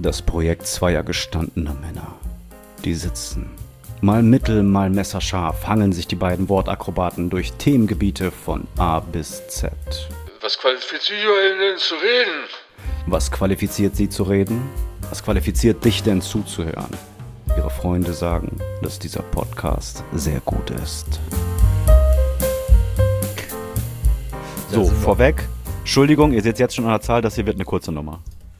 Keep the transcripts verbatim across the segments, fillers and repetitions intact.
Das Projekt zweier gestandener Männer. Die sitzen. Mal mittel, mal messerscharf hangeln sich die beiden Wortakrobaten durch Themengebiete von A bis Z. Was qualifiziert euch denn zu reden? Was qualifiziert sie zu reden? Was qualifiziert dich denn zuzuhören? Ihre Freunde sagen, dass dieser Podcast sehr gut ist. So, vorweg. Entschuldigung, ihr seht jetzt schon an der Zahl, das hier wird eine kurze Nummer.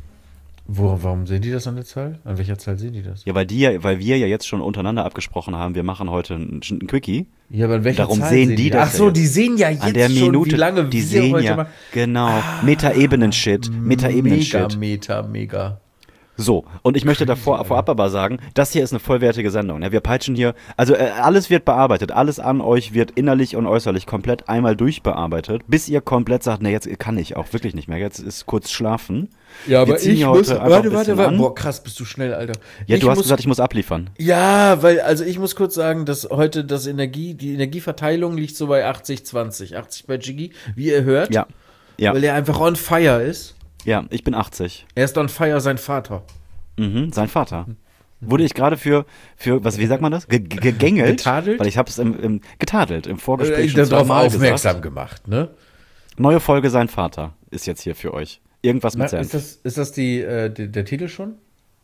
Wo, warum sehen die das an der Zahl? An welcher Zahl sehen die das? Ja, weil, die ja, weil wir ja jetzt schon untereinander abgesprochen haben, wir machen heute ein, ein Quickie. Ja, aber an welcher Darum Zahl sehen sehen die die das. Ach so, ja die sehen ja jetzt an der schon, Minute, wie lange die wir sehen heute ja, machen. genau, ah, Meta-Ebenen-Shit, Meta-Ebenen-Shit. Mega, mega, mega. So, und ich möchte davor vorab aber sagen, das hier ist eine vollwertige Sendung. Ja, wir peitschen hier, also äh, alles wird bearbeitet, alles an euch wird innerlich und äußerlich komplett einmal durchbearbeitet, bis ihr komplett sagt, ne, jetzt kann ich auch wirklich nicht mehr, jetzt ist kurz schlafen. Ja, aber ich muss, warte, warte, warte, an. boah, krass, bist du schnell, Alter. Ja, ich du hast muss, gesagt, ich muss abliefern. Ja, weil, also ich muss kurz sagen, dass heute das Energie, die Energieverteilung liegt so bei achtzig zwanzig, achtzig bei Jiggy, wie ihr hört. Ja, ja. Weil er einfach on fire ist. Ja, ich bin achtzig. Er ist on fire, sein Vater. Mhm, sein Vater. Wurde ich gerade für, für, was, wie sagt man das? Ge- ge- gegängelt? Getadelt? Weil ich habe es im, im, getadelt, im Vorgespräch Äh, schon darauf zweimal aufmerksam gesagt. gemacht, ne? Neue Folge Sein Vater ist jetzt hier für euch. Irgendwas mit Na, Senf. ist das, ist das die, äh, die, der Titel schon?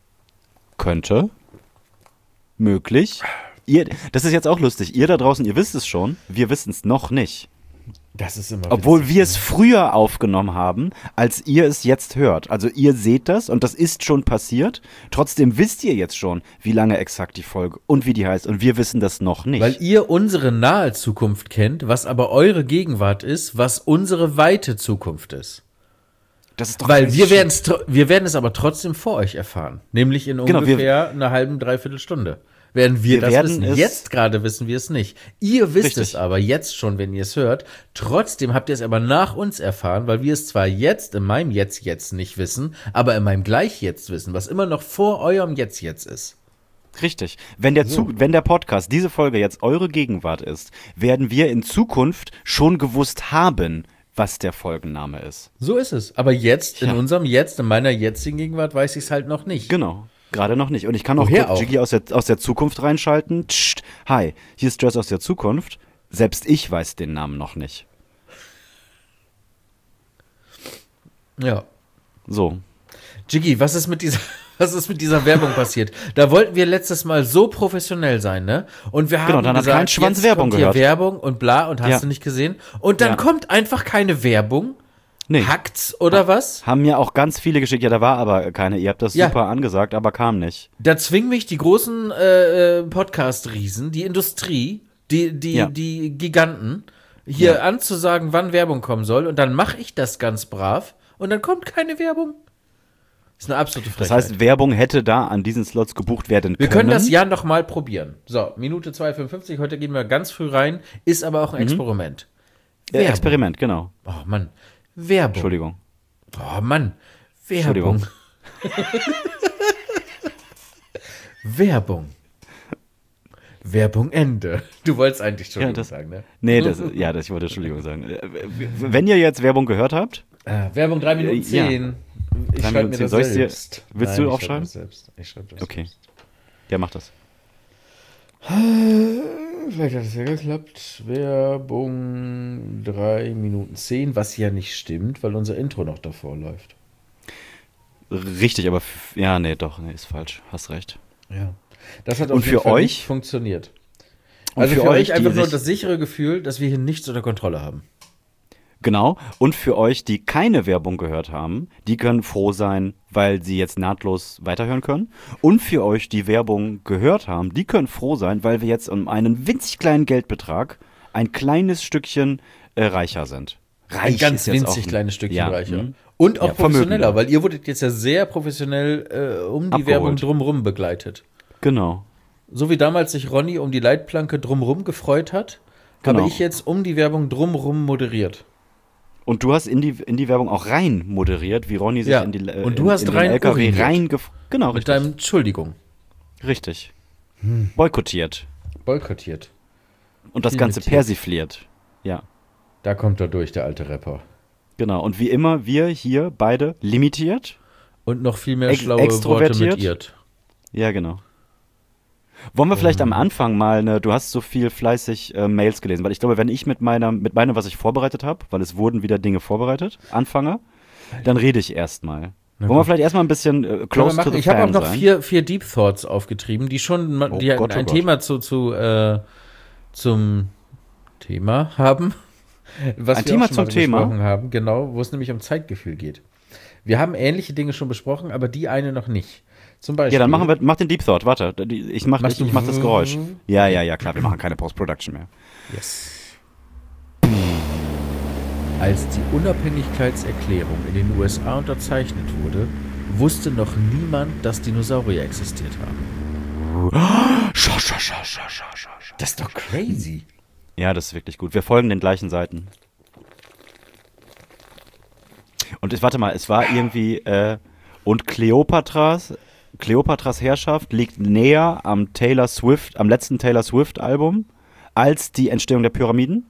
Könnte. Möglich. Ihr, das ist jetzt auch lustig. Ihr da draußen, ihr wisst es schon. Wir wissen es noch nicht. Das ist immer Obwohl witzig, wir es ne? früher aufgenommen haben, als ihr es jetzt hört. Also ihr seht das und das ist schon passiert. Trotzdem wisst ihr jetzt schon, wie lange exakt die Folge und wie die heißt. Und wir wissen das noch nicht. Weil ihr unsere nahe Zukunft kennt, was aber eure Gegenwart ist, was unsere weite Zukunft ist. Das ist doch Weil wir Shit. werden es wir werden es aber trotzdem vor euch erfahren. Nämlich in Genau, wir- ungefähr einer halben, dreiviertel Stunde. Werden wir, Wir das werden wissen. es- Jetzt gerade wissen wir es nicht. Ihr wisst Richtig. es aber jetzt schon, wenn ihr es hört. Trotzdem habt ihr es aber nach uns erfahren, weil wir es zwar jetzt in meinem Jetzt-Jetzt nicht wissen, aber in meinem Gleich-Jetzt wissen, was immer noch vor eurem Jetzt-Jetzt ist. Richtig. Wenn der, Zu- wenn der Podcast, diese Folge jetzt eure Gegenwart ist, werden wir in Zukunft schon gewusst haben, was der Folgenname ist. So ist es. Aber jetzt, in Ja. unserem Jetzt, in meiner jetzigen Gegenwart, weiß ich es halt noch nicht. Genau. Gerade noch nicht. Und ich kann auch Woher kurz auch? Jiggy aus der, aus der Zukunft reinschalten. Tsch, hi, hier ist Jess aus der Zukunft. Selbst ich weiß den Namen noch nicht. Ja. So. Jiggy, was ist mit dieser, was ist mit dieser Werbung passiert? Da wollten wir letztes Mal so professionell sein, ne? Und wir haben Genau, dann hat gesagt, kein Schwanz jetzt Werbung kommt hier gehört. Werbung und bla und hast Ja. du nicht gesehen. Und dann Ja. kommt einfach keine Werbung. Nee. Hackt's oder was? Haben mir auch ganz viele geschickt. Ja, da war aber keine. Ihr habt das Ja. super angesagt, aber kam nicht. Da zwingen mich die großen äh, äh, Podcast-Riesen, die Industrie, die, die, Ja. die Giganten, hier Ja. anzusagen, wann Werbung kommen soll. Und dann mache ich das ganz brav. Und dann kommt keine Werbung. Das ist eine absolute Frechheit. Das heißt, Werbung hätte da an diesen Slots gebucht werden Wir können. können das ja noch mal probieren. So, Minute zwei fünfundfünfzig, heute gehen wir ganz früh rein, ist aber auch ein Experiment. Äh, Experiment, genau. Oh Mann, Werbung. Entschuldigung. Oh Mann, Werbung. Entschuldigung. Werbung. Werbung Ende. Du wolltest eigentlich schon Ja, das- sagen, ne? Nee, das, ja, das, ich wollte Entschuldigung sagen. Äh, Wenn ihr jetzt Werbung gehört habt, Äh, Werbung drei Minuten Ja. zehn. Ich Drei schreibe Minuten mir zehn. das Soll ich's dir- selbst. willst Nein, du ich aufschreiben? schreibe das selbst. Ich schreibe das okay. selbst. Ja, mach das. Vielleicht hat es ja geklappt. Werbung drei Minuten zehn, was ja nicht stimmt, weil unser Intro noch davor läuft. Richtig, aber f- ja, nee, doch, nee, ist falsch. Hast recht. Ja. Das hat Und auf jeden für Fall euch? nicht funktioniert. Und Also für für, euch, euch die einfach nur sich- das sichere Gefühl, dass wir hier nichts unter Kontrolle haben. Genau. Und für euch, die keine Werbung gehört haben, die können froh sein, weil sie jetzt nahtlos weiterhören können. Und für euch, die Werbung gehört haben, die können froh sein, weil wir jetzt um einen winzig kleinen Geldbetrag ein kleines Stückchen äh, reicher sind. Reich Ein ganz ist jetzt winzig auch ein- kleines Stückchen ja, reicher. hm. Und auch Ja, professioneller, vermögender. weil ihr wurdet jetzt ja sehr professionell äh, um die Abgeholt. Werbung drumrum begleitet. Genau. So wie damals sich Ronny um die Leitplanke drumrum gefreut hat, Genau. habe ich jetzt um die Werbung drumrum moderiert. Und du hast in die, in die Werbung auch rein moderiert, wie Ronny sich Ja. in die äh, Und du in, hast in den rein L K W uriniert. reingef... Genau, Mit richtig. deinem Entschuldigung. Richtig. Boykottiert. Boykottiert. Und das Ganze Limitiert. persifliert. Ja, Da kommt er durch, der alte Rapper. genau. Und wie immer, wir hier beide limitiert Und noch viel mehr Ex- schlaue Worte extrovertiert? mit Irt. Ja, genau. Wollen wir vielleicht am Anfang mal eine, du hast so viel fleißig äh, Mails gelesen, weil ich glaube, wenn ich mit meiner, mit meinem, was ich vorbereitet habe, weil es wurden wieder Dinge vorbereitet, anfange, dann rede ich erstmal. Wollen wir vielleicht erstmal ein bisschen äh, close to the Ich habe auch fan noch sein? vier, vier Deep Thoughts aufgetrieben, die schon ma- Oh die Gott, oh ein Gott. Thema zu, zu äh, zum Thema haben. Was Ein wir Thema auch schon zum mal Thema? besprochen haben, genau, wo es nämlich um Zeitgefühl geht. Wir haben ähnliche Dinge schon besprochen, aber die eine noch nicht. Zum Beispiel. Ja, dann machen wir, mach den Deep Thought, warte, die- ich mach, Machst ich, ich du- mach das Geräusch. Ja, ja, ja, klar, wir machen keine Post-Production mehr. Yes. Als die Unabhängigkeitserklärung in den U S A unterzeichnet wurde, wusste noch niemand, dass Dinosaurier existiert haben. Scha, scha, scha, scha, scha, scha, scha. Das ist doch crazy. Ja, das ist wirklich gut. Wir folgen den gleichen Seiten. Und ich, warte mal, es war irgendwie, äh, und Kleopatras, Kleopatras Herrschaft liegt näher am Taylor Swift, am letzten Taylor Swift Album, als die Entstehung der Pyramiden.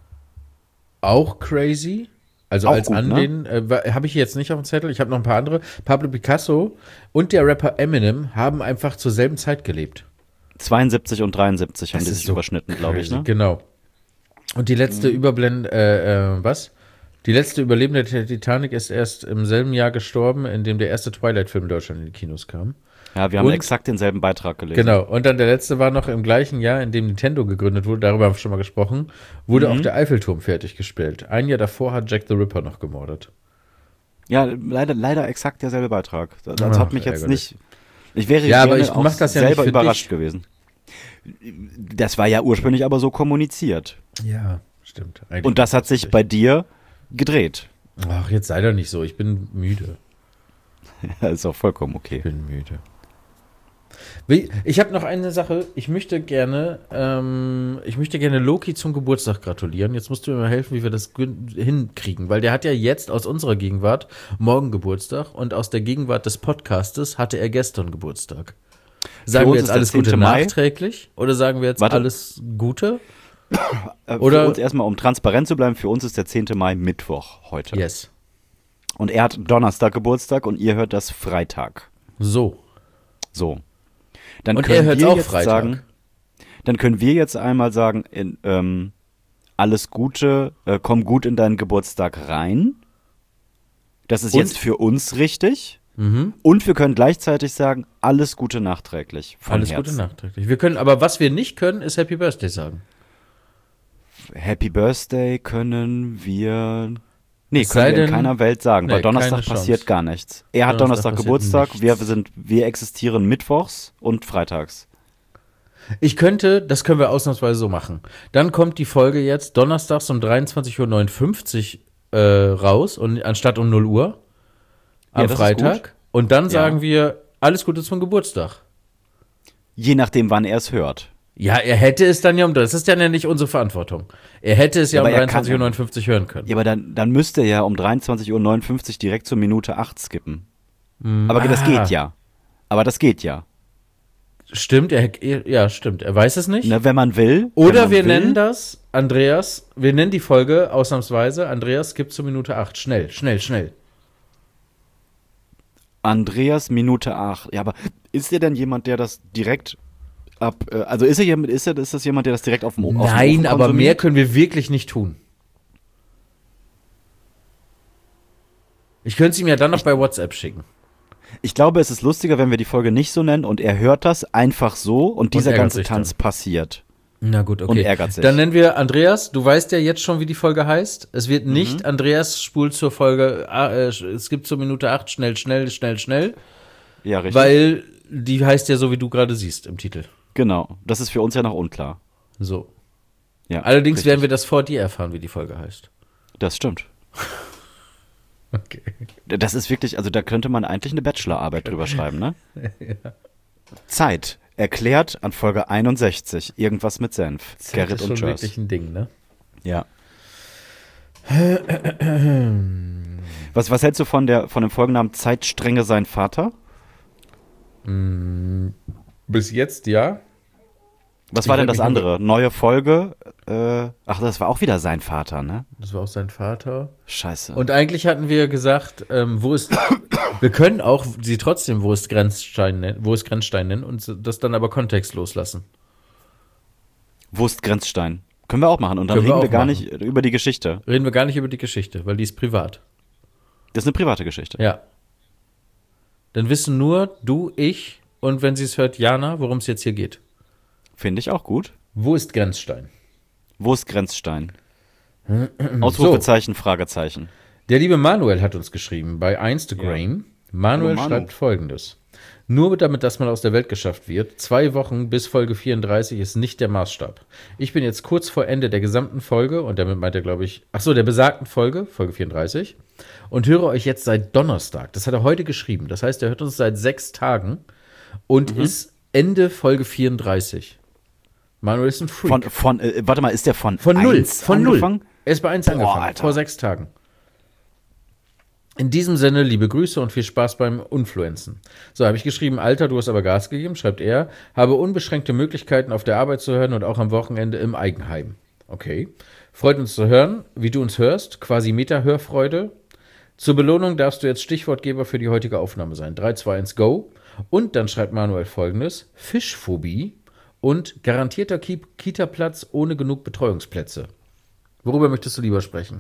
Auch crazy. Also Auch als gut, Anlehnen, ne? äh, habe ich jetzt nicht auf dem Zettel. Ich habe noch ein paar andere. Pablo Picasso und der Rapper Eminem haben einfach zur selben Zeit gelebt. zweiundsiebzig und dreiundsiebzig haben Das die ist sich so überschnitten, glaube ich, Crazy, ne? Genau. Und die letzte Mhm. Überblend, äh, äh, was? Die letzte Überlebende der Titanic ist erst im selben Jahr gestorben, in dem der erste Twilight-Film in Deutschland in die Kinos kam. Ja, wir haben Und- exakt denselben Beitrag gelesen. Genau. Und dann der letzte war noch im gleichen Jahr, in dem Nintendo gegründet wurde, darüber haben wir schon mal gesprochen, wurde Mhm. auch der Eiffelturm fertiggestellt. Ein Jahr davor hat Jack the Ripper noch gemordet. Ja, leider, leider exakt derselbe Beitrag. Das, das Ach, hat mich jetzt ärgerlich. nicht. Ich wäre Ja, aber gerne ich auch mach das ja nicht selber für überrascht dich. gewesen. Das war ja ursprünglich aber so kommuniziert. Ja, stimmt. Eigentlich Und das hat sich richtig. bei dir gedreht. Ach, jetzt sei doch nicht so. Ich bin müde. Ja, ist auch vollkommen okay. Ich bin müde. Wie- Ich habe noch eine Sache. Ich möchte gerne, ähm, ich möchte gerne Loki zum Geburtstag gratulieren. Jetzt musst du mir mal helfen, wie wir das gün- hinkriegen, weil der hat ja jetzt aus unserer Gegenwart morgen Geburtstag und aus der Gegenwart des Podcastes hatte er gestern Geburtstag. Sagen uns wir ist jetzt der alles Gute zehnte Mai. nachträglich oder sagen wir jetzt Warte. alles Gute? Äh, Oder- für uns erstmal, um transparent zu bleiben, für uns ist der zehnte Mai Mittwoch heute. Yes. Und er hat Donnerstag Geburtstag und ihr hört das Freitag. So. So. Dann Und können er hört wir auch jetzt Freitag. sagen, dann können wir jetzt einmal sagen, in, ähm, alles Gute, äh, komm gut in deinen Geburtstag rein. Das ist Und- jetzt für uns richtig. Mhm. Und wir können gleichzeitig sagen, alles Gute nachträglich. Von Alles Herzen. Gute nachträglich. Wir können, aber was wir nicht können, ist Happy Birthday sagen. Happy Birthday können wir. Nee, Es können sei wir in denn- keiner Welt sagen, Nee, weil Donnerstag keine Chance. passiert gar nichts. Er hat Donnerstag Donnerstag passiert Geburtstag, wir nichts. sind, wir existieren mittwochs und freitags. Ich könnte, das können wir ausnahmsweise so machen. Dann kommt die Folge jetzt donnerstags um dreiundzwanzig Uhr neunundfünfzig äh, raus und anstatt um null Uhr am Ja, das ist Freitag. gut. Und dann Ja. sagen wir alles Gute zum Geburtstag. Je nachdem, wann er es hört. Ja, er hätte es dann ja um, das ist dann ja nicht unsere Verantwortung. Er hätte es ja, Ja, um aber er kann- dreiundzwanzig Uhr neunundfünfzig hören können. Ja, aber dann, dann müsste er ja um dreiundzwanzig Uhr neunundfünfzig direkt zur Minute acht skippen. Aber das ah. geht ja. Aber das geht ja. Stimmt, er, er, ja, stimmt. Er weiß es nicht. Na, wenn man will. wenn Oder man wir will, nennen das, Andreas, wir nennen die Folge ausnahmsweise, Andreas skippt zur Minute acht. Schnell, schnell, schnell. Andreas Minute acht. Ja, aber ist er denn jemand, der das direkt ab. Äh, also ist er jemand, ist, er, ist das jemand, der das direkt auf dem, auf dem Nein, Ofen aber mehr konsumiert? können wir wirklich nicht tun. Ich könnte es ihm ja dann noch bei WhatsApp schicken. Ich glaube, es ist lustiger, wenn wir die Folge nicht so nennen und er hört das einfach so und dieser ärgert ganze sich Tanz dann. passiert. Na gut, okay. Und ärgert sich. Dann nennen wir Andreas, du weißt ja jetzt schon, wie die Folge heißt. Es wird nicht Mhm. Andreas spult zur Folge, ah, äh, es gibt zur Minute acht, schnell, schnell, schnell, schnell. Ja, richtig. Weil die heißt ja so, wie du gerade siehst im Titel. Genau. Das ist für uns ja noch unklar. So. Ja, Allerdings richtig. werden wir das vor dir erfahren, wie die Folge heißt. Das stimmt. Okay. Das ist wirklich, also da könnte man eigentlich eine Bachelorarbeit drüber schreiben, ne? Zeit. Erklärt an Folge einundsechzig. Irgendwas mit Senf. Das Gerrit ist und schon Tschüss. wirklich ein Ding, ne? Ja. Was, was hältst du von, der, von dem Folgennamen Zeitstrenge sein Vater? Bis jetzt ja. Was Ich war denn würd das mich nur- andere? Neue Folge, äh, ach, das war auch wieder sein Vater, ne? Das war auch sein Vater. Scheiße. Und eigentlich hatten wir gesagt, ähm, wo ist, wir können auch sie trotzdem, wo ist Grenzstein nennen, wo ist Grenzstein nennen und das dann aber kontextlos lassen. Wo ist Grenzstein? Können wir auch machen. Und dann Können wir reden wir auch gar machen. nicht über die Geschichte. Reden wir gar nicht über die Geschichte, weil die ist privat. Das ist eine private Geschichte. Ja. Dann wissen nur du, ich und wenn sie es hört, Jana, worum es jetzt hier geht. Finde ich auch gut. Wo ist Grenzstein? Wo ist Grenzstein? Ausrufezeichen, Fragezeichen. Der liebe Manuel hat uns geschrieben bei Instagram. Manuel Hallo, Manu. schreibt Folgendes. Nur damit das mal aus der Welt geschafft wird, zwei Wochen bis Folge vierunddreißig ist nicht der Maßstab. Ich bin jetzt kurz vor Ende der gesamten Folge, und damit meint er, glaube ich, ach so, der besagten Folge, Folge vierunddreißig, und höre euch jetzt seit Donnerstag. Das hat er heute geschrieben. Das heißt, er hört uns seit sechs Tagen und Mhm. ist Ende Folge vierunddreißig. Manuel ist ein Freak. Von, von äh, warte mal, ist der von Von null, eins von angefangen? null. Er ist bei eins Boah, angefangen, Alter. vor sechs Tagen. In diesem Sinne, liebe Grüße und viel Spaß beim Influenzen. So, habe ich geschrieben, Alter, du hast aber Gas gegeben, schreibt er, habe unbeschränkte Möglichkeiten auf der Arbeit zu hören und auch am Wochenende im Eigenheim. Okay. Freut uns zu hören, wie du uns hörst, quasi Meta-Hörfreude. Zur Belohnung darfst du jetzt Stichwortgeber für die heutige Aufnahme sein. drei, zwei, eins, go. Und dann schreibt Manuel Folgendes, Fischphobie und garantierter Ki- Kita-Platz ohne genug Betreuungsplätze. Worüber möchtest du lieber sprechen?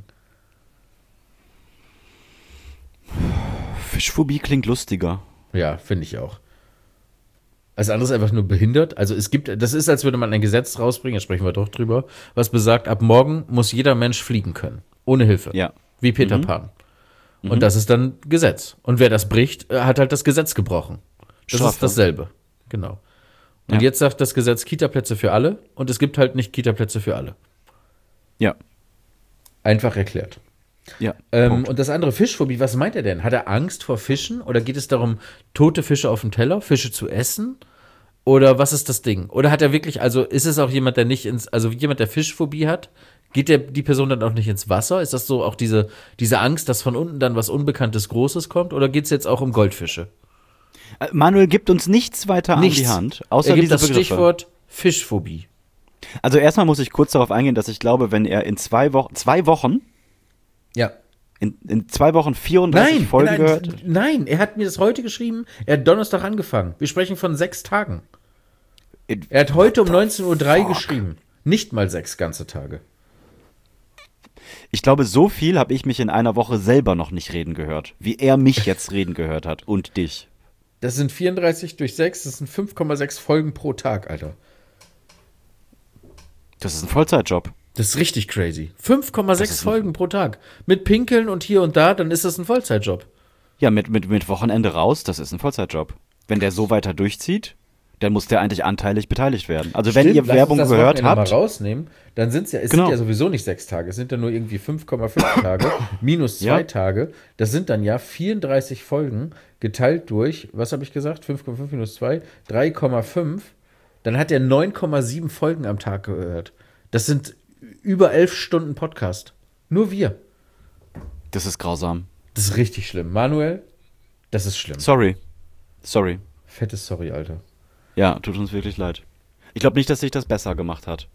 Fischphobie klingt lustiger. Ja, finde ich auch. Alles andere ist einfach nur behindert. Also es gibt, das ist, als würde man ein Gesetz rausbringen, da sprechen wir doch drüber, was besagt, ab morgen muss jeder Mensch fliegen können. Ohne Hilfe. Ja. Wie Peter Pan. Und das ist dann Gesetz. Und wer das bricht, äh, hat halt das Gesetz gebrochen. Das Strafe. ist dasselbe. Genau. Und Ja. jetzt sagt das Gesetz Kita-Plätze für alle und es gibt halt nicht Kita-Plätze für alle. Ja. Einfach erklärt. Ja. Ähm, Punkt. und das andere Fischphobie, was meint er denn? Hat er Angst vor Fischen? Oder geht es darum, tote Fische auf dem Teller, Fische zu essen? Oder was ist das Ding? Oder hat er wirklich, also ist es auch jemand, der nicht ins, also jemand, der Fischphobie hat, geht der, die Person dann auch nicht ins Wasser? Ist das so auch diese, diese Angst, dass von unten dann was Unbekanntes Großes kommt? Oder geht es jetzt auch um Goldfische? Äh, Manuel gibt uns nichts weiter Nichts. an die Hand, außer er gibt diese das Begriffe. Stichwort Fischphobie. Also erstmal muss ich kurz darauf eingehen, dass ich glaube, wenn er in zwei Wochen, zwei Wochen, Ja. in, in zwei Wochen vierunddreißig Nein, Folgen nein, gehört. nein, er hat mir das heute geschrieben. Er hat Donnerstag angefangen. Wir sprechen von sechs Tagen. In- Er hat heute um neunzehn Uhr drei geschrieben. Nicht mal sechs ganze Tage. Ich glaube, so viel habe ich mich in einer Woche selber noch nicht reden gehört, wie er mich jetzt reden gehört hat und dich. Das sind vierunddreißig durch sechs, das sind fünf Komma sechs Folgen pro Tag, Alter. Das ist ein Vollzeitjob. Das ist richtig crazy. fünf Komma sechs ist ein- Folgen pro Tag. Mit Pinkeln und hier und da, dann ist das ein Vollzeitjob. Ja, mit, mit, mit Wochenende raus, das ist ein Vollzeitjob. Wenn der so weiter durchzieht, dann muss der eigentlich anteilig beteiligt werden. Also wenn Stimmt, ihr lass uns Werbung das gehört Wochenende habt, mal rausnehmen, dann sind es ja, es Genau. sind ja sowieso nicht sechs Tage, es sind ja nur irgendwie fünf Komma fünf Tage, minus zwei Ja. Tage. Das sind dann ja vierunddreißig Folgen geteilt durch, was habe ich gesagt? fünf Komma fünf minus zwei, drei Komma fünf. Dann hat er neun Komma sieben Folgen am Tag gehört. Das sind über elf Stunden Podcast. Nur wir. das ist grausam. Das ist richtig schlimm. Manuel, das ist schlimm. Sorry. Sorry. Fettes Sorry, Alter. Ja, tut uns wirklich leid. Ich glaube nicht, dass sich das besser gemacht hat.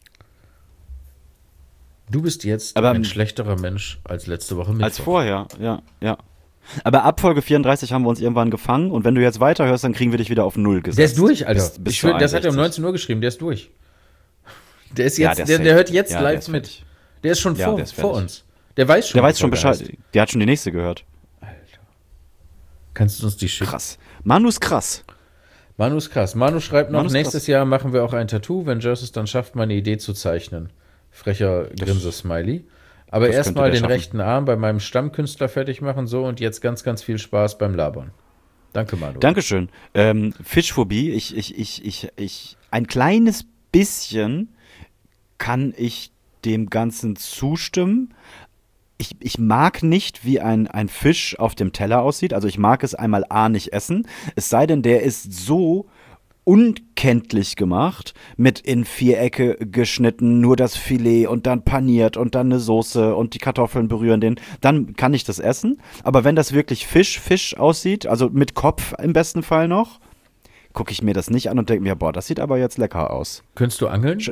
Du bist jetzt Aber- ein schlechterer Mensch als letzte Woche Mittwoch. Als vorher, ja, ja. Aber ab Folge vierunddreißig haben wir uns irgendwann gefangen und wenn du jetzt weiterhörst, dann kriegen wir dich wieder auf Null gesetzt. Der ist durch, Alter. Bis, bis ich will, zur das hat er um einundsechzig. neunzehn Uhr geschrieben, der ist durch. Der ist Ja, jetzt, der ist der, safe. der hört jetzt Ja, der live ist mit. fertig. Der ist schon Ja, vor, der ist vor fertig. uns. Der weiß schon, Der weiß wie schon die Folge Bescheid. heißt. Der hat schon die nächste gehört. Kannst du uns die schicken? Krass. Manu ist krass. Manu ist krass. Manu schreibt noch, Manu ist nächstes krass. Jahr machen wir auch ein Tattoo, wenn Jers es dann schafft, meine Idee zu zeichnen. Frecher Grinse-Smiley. Aber das erstmal könnte den der schaffen. rechten Arm bei meinem Stammkünstler fertig machen, so, und jetzt ganz, ganz viel Spaß beim Labern. Danke, Manu. Dankeschön. Ähm, Fischphobie, ich, ich, ich, ich, ich, ein kleines bisschen kann ich dem Ganzen zustimmen. Ich, ich mag nicht, wie ein, ein Fisch auf dem Teller aussieht. Also ich mag es einmal A nicht essen. Es sei denn, der ist so unkenntlich gemacht, mit in Vierecke geschnitten, nur das Filet und dann paniert und dann eine Soße und die Kartoffeln berühren den, dann kann ich das essen. Aber wenn das wirklich Fisch, Fisch aussieht, also mit Kopf im besten Fall noch, gucke ich mir das nicht an und denke mir, boah, das sieht aber jetzt lecker aus. Könntest du angeln? Sch-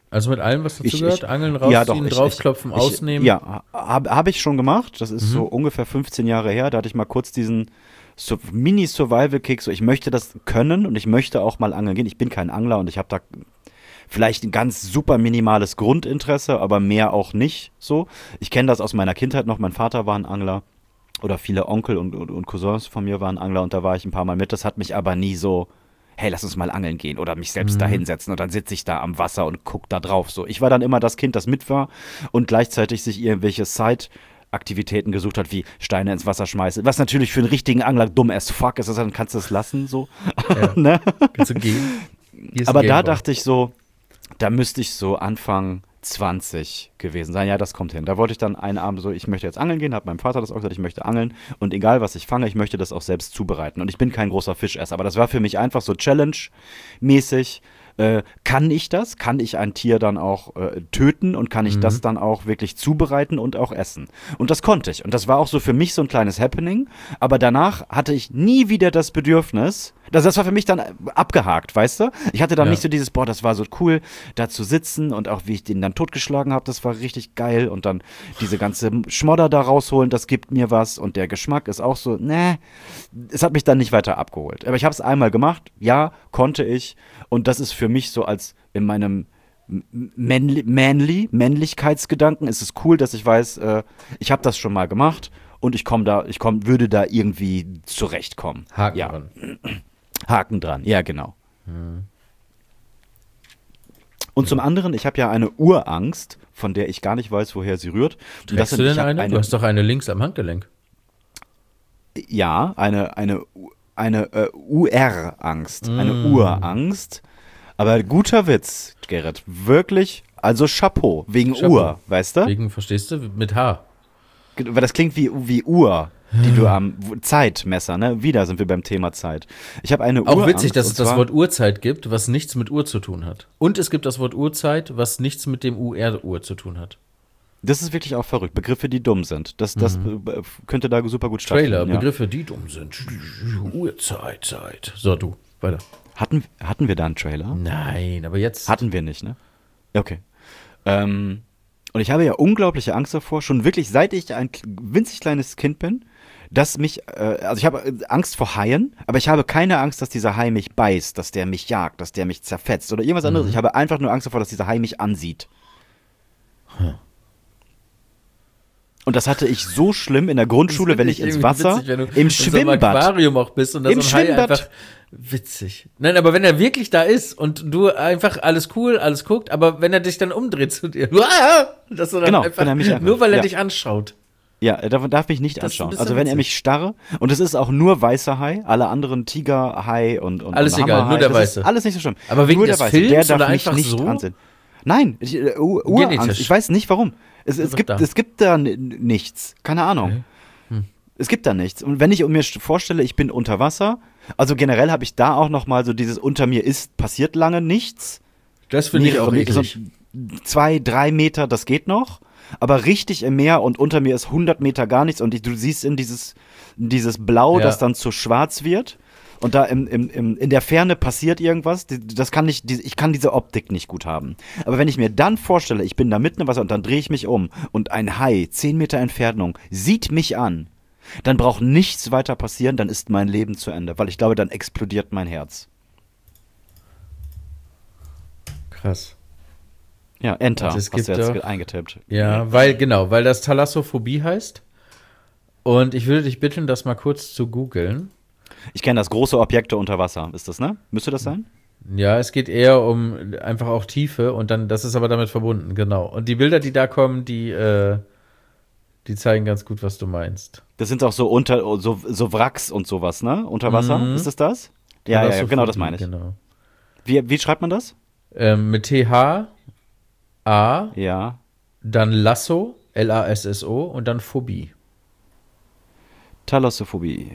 Also mit allem, was dazu Ich- gehört? ich- Angeln, ja, rausziehen, doch, ich- draufklopfen, ich- ausnehmen? Ja, habe hab ich schon gemacht. Das ist Mhm. so ungefähr fünfzehn Jahre her. Da hatte ich mal kurz diesen so Mini-Survival-Kick. So, ich möchte das können und ich möchte auch mal angeln gehen. Ich bin kein Angler und ich habe da vielleicht ein ganz super minimales Grundinteresse, aber mehr auch nicht so. Ich kenne das aus meiner Kindheit noch. Mein Vater war ein Angler oder viele Onkel und, und, und Cousins von mir waren Angler und da war ich ein paar Mal mit. Das hat mich aber nie so, hey, lass uns mal angeln gehen oder mich selbst Mhm. da hinsetzen und dann sitze ich da am Wasser und guck da drauf. So, ich war dann immer das Kind, das mit war und gleichzeitig sich irgendwelche Side-Aktivitäten gesucht hat, wie Steine ins Wasser schmeißen. Was natürlich für einen richtigen Angler dumm as fuck ist, dann kannst du es lassen, so. Ja. Ne? Kannst du gehen? Hier ist ein Aber da Gameboy. dachte ich so, da müsste ich so Anfang zwanzig gewesen sein. Ja, das kommt hin. Da wollte ich dann einen Abend so, ich möchte jetzt angeln gehen, hat meinem Vater das auch gesagt, ich möchte angeln und egal was ich fange, ich möchte das auch selbst zubereiten. Und ich bin kein großer Fischesser, aber das war für mich einfach so Challenge-mäßig. Äh, kann ich das? Kann ich ein Tier dann auch äh, töten und kann ich Mhm. das dann auch wirklich zubereiten und auch essen? Und das konnte ich. Und das war auch so für mich so ein kleines Happening. Aber danach hatte ich nie wieder das Bedürfnis, das, das war für mich dann abgehakt, weißt du? Ich hatte dann Ja. nicht so dieses, boah, das war so cool, da zu sitzen und auch wie ich den dann totgeschlagen habe, das war richtig geil. Und dann diese ganze Schmodder da rausholen, das gibt mir was. Und der Geschmack ist auch so, ne, es hat mich dann nicht weiter abgeholt. Aber ich habe es einmal gemacht, ja, konnte ich. Und das ist für mich so als in meinem Männli Manly, Männlichkeitsgedanken ist es cool, dass ich weiß, äh, ich habe das schon mal gemacht und ich komme da, ich komm, würde da irgendwie zurechtkommen. Haken ja. dran. Haken dran, ja, genau. Und zum anderen, ich habe ja eine Urangst, von der ich gar nicht weiß, woher sie rührt. Und Trägst sind- du ich denn hab eine? Du hast doch eine links am Handgelenk. Ja, eine, eine, eine äh, U R-Angst. Eine Mm. Urangst. Aber guter Witz, Gerrit. Wirklich, also Chapeau, wegen Chapeau. Uhr, weißt du? Wegen, verstehst du? Mit H. Weil das klingt wie, wie Uhr, die du am Zeitmesser, ne? Wieder sind wir beim Thema Zeit. Ich habe eine Auch Urangst. witzig, dass es und das zwar- Wort Uhrzeit gibt, was nichts mit Uhr zu tun hat. Und es gibt das Wort Uhrzeit, was nichts mit dem U R-Uhr zu tun hat. Das ist wirklich auch verrückt. Begriffe, die dumm sind. Das, das Mhm. äh, könnte da super gut Trailer, stattfinden. Ja. Begriffe, die dumm sind. Uhrzeit, Zeit. So, du, weiter. Hatten, hatten wir da einen Trailer? Nein, aber jetzt. Hatten wir nicht, ne? Ja, okay. Ähm, und ich habe ja unglaubliche Angst davor, schon wirklich seit ich ein k- winzig kleines Kind bin, dass mich, äh, also ich habe äh, Angst vor Haien, aber ich habe keine Angst, dass dieser Hai mich beißt, dass der mich jagt, dass der mich zerfetzt oder irgendwas anderes. Ich habe einfach nur Angst davor, dass dieser Hai mich ansieht. Und das hatte ich so schlimm in der Grundschule, wenn ich ins Wasser, witzig, wenn du im in so einem Schwimmbad, Aquarium auch bist und da Im so ein Hai Schwimmbad. einfach witzig. Nein, aber wenn er wirklich da ist und du einfach alles cool, alles guckt, aber wenn er dich dann umdreht zu dir, dass du dann Genau, einfach, wenn er mich einfach- nur weil er ja. dich anschaut. ja, er darf, darf mich nicht Das ist ein anschauen. bisschen Also wenn er witzig. mich starre, und es ist auch nur weißer Hai, alle anderen Tiger, Hai und, und Alles und egal, Hammerhai, nur der das ist Weiße. alles nicht so schlimm. Aber wegen nur des der Weiße, Films der darf oder mich einfach nicht so? ansehen. Nein, ich, äh, U- Urangst, Genetisch. ich weiß nicht warum. Es, es, doch gibt, da. es gibt da n- nichts, keine Ahnung. Okay. Hm. Es gibt da nichts. Und wenn ich mir st- vorstelle, ich bin unter Wasser, also generell habe ich da auch noch mal so dieses unter mir ist, passiert lange nichts. Das finde ich Mehrere auch Meter, so eklig. zwei, drei Meter, das geht noch. Aber richtig im Meer und unter mir ist hundert Meter gar nichts und ich, du siehst in dieses, in dieses Blau, Ja. das dann zu schwarz wird. Und da im, im, im, in der Ferne passiert irgendwas. Die- Das kann ich, die- ich kann diese Optik nicht gut haben. Aber wenn ich mir dann vorstelle, ich bin da mitten im Wasser und dann drehe ich mich um und ein Hai, zehn Meter Entfernung, sieht mich an, dann braucht nichts weiter passieren, dann ist mein Leben zu Ende. Weil ich glaube, dann explodiert mein Herz. Krass. Ja, Enter, Also es hast gibt du jetzt doch- ge- eingetippt. Ja, weil, genau, weil das Thalassophobie heißt. Und ich würde dich bitten, das mal kurz zu googeln. Ich kenne das, große Objekte unter Wasser. Ist das, ne? Müsste das sein? Ja, es geht eher um einfach auch Tiefe und dann, das ist aber damit verbunden, genau. Und die Bilder, die da kommen, die, äh, die zeigen ganz gut, was du meinst. Das sind auch so unter so, so Wracks und sowas, ne? Unter Wasser. Mhm. Ist es das? Ja, ja, ja, genau, das meine ich. Genau. Wie, wie schreibt man das? Ähm, mit T H, A, Ja. dann Lasso, L A S S O und dann Phobie. Thalassophobie.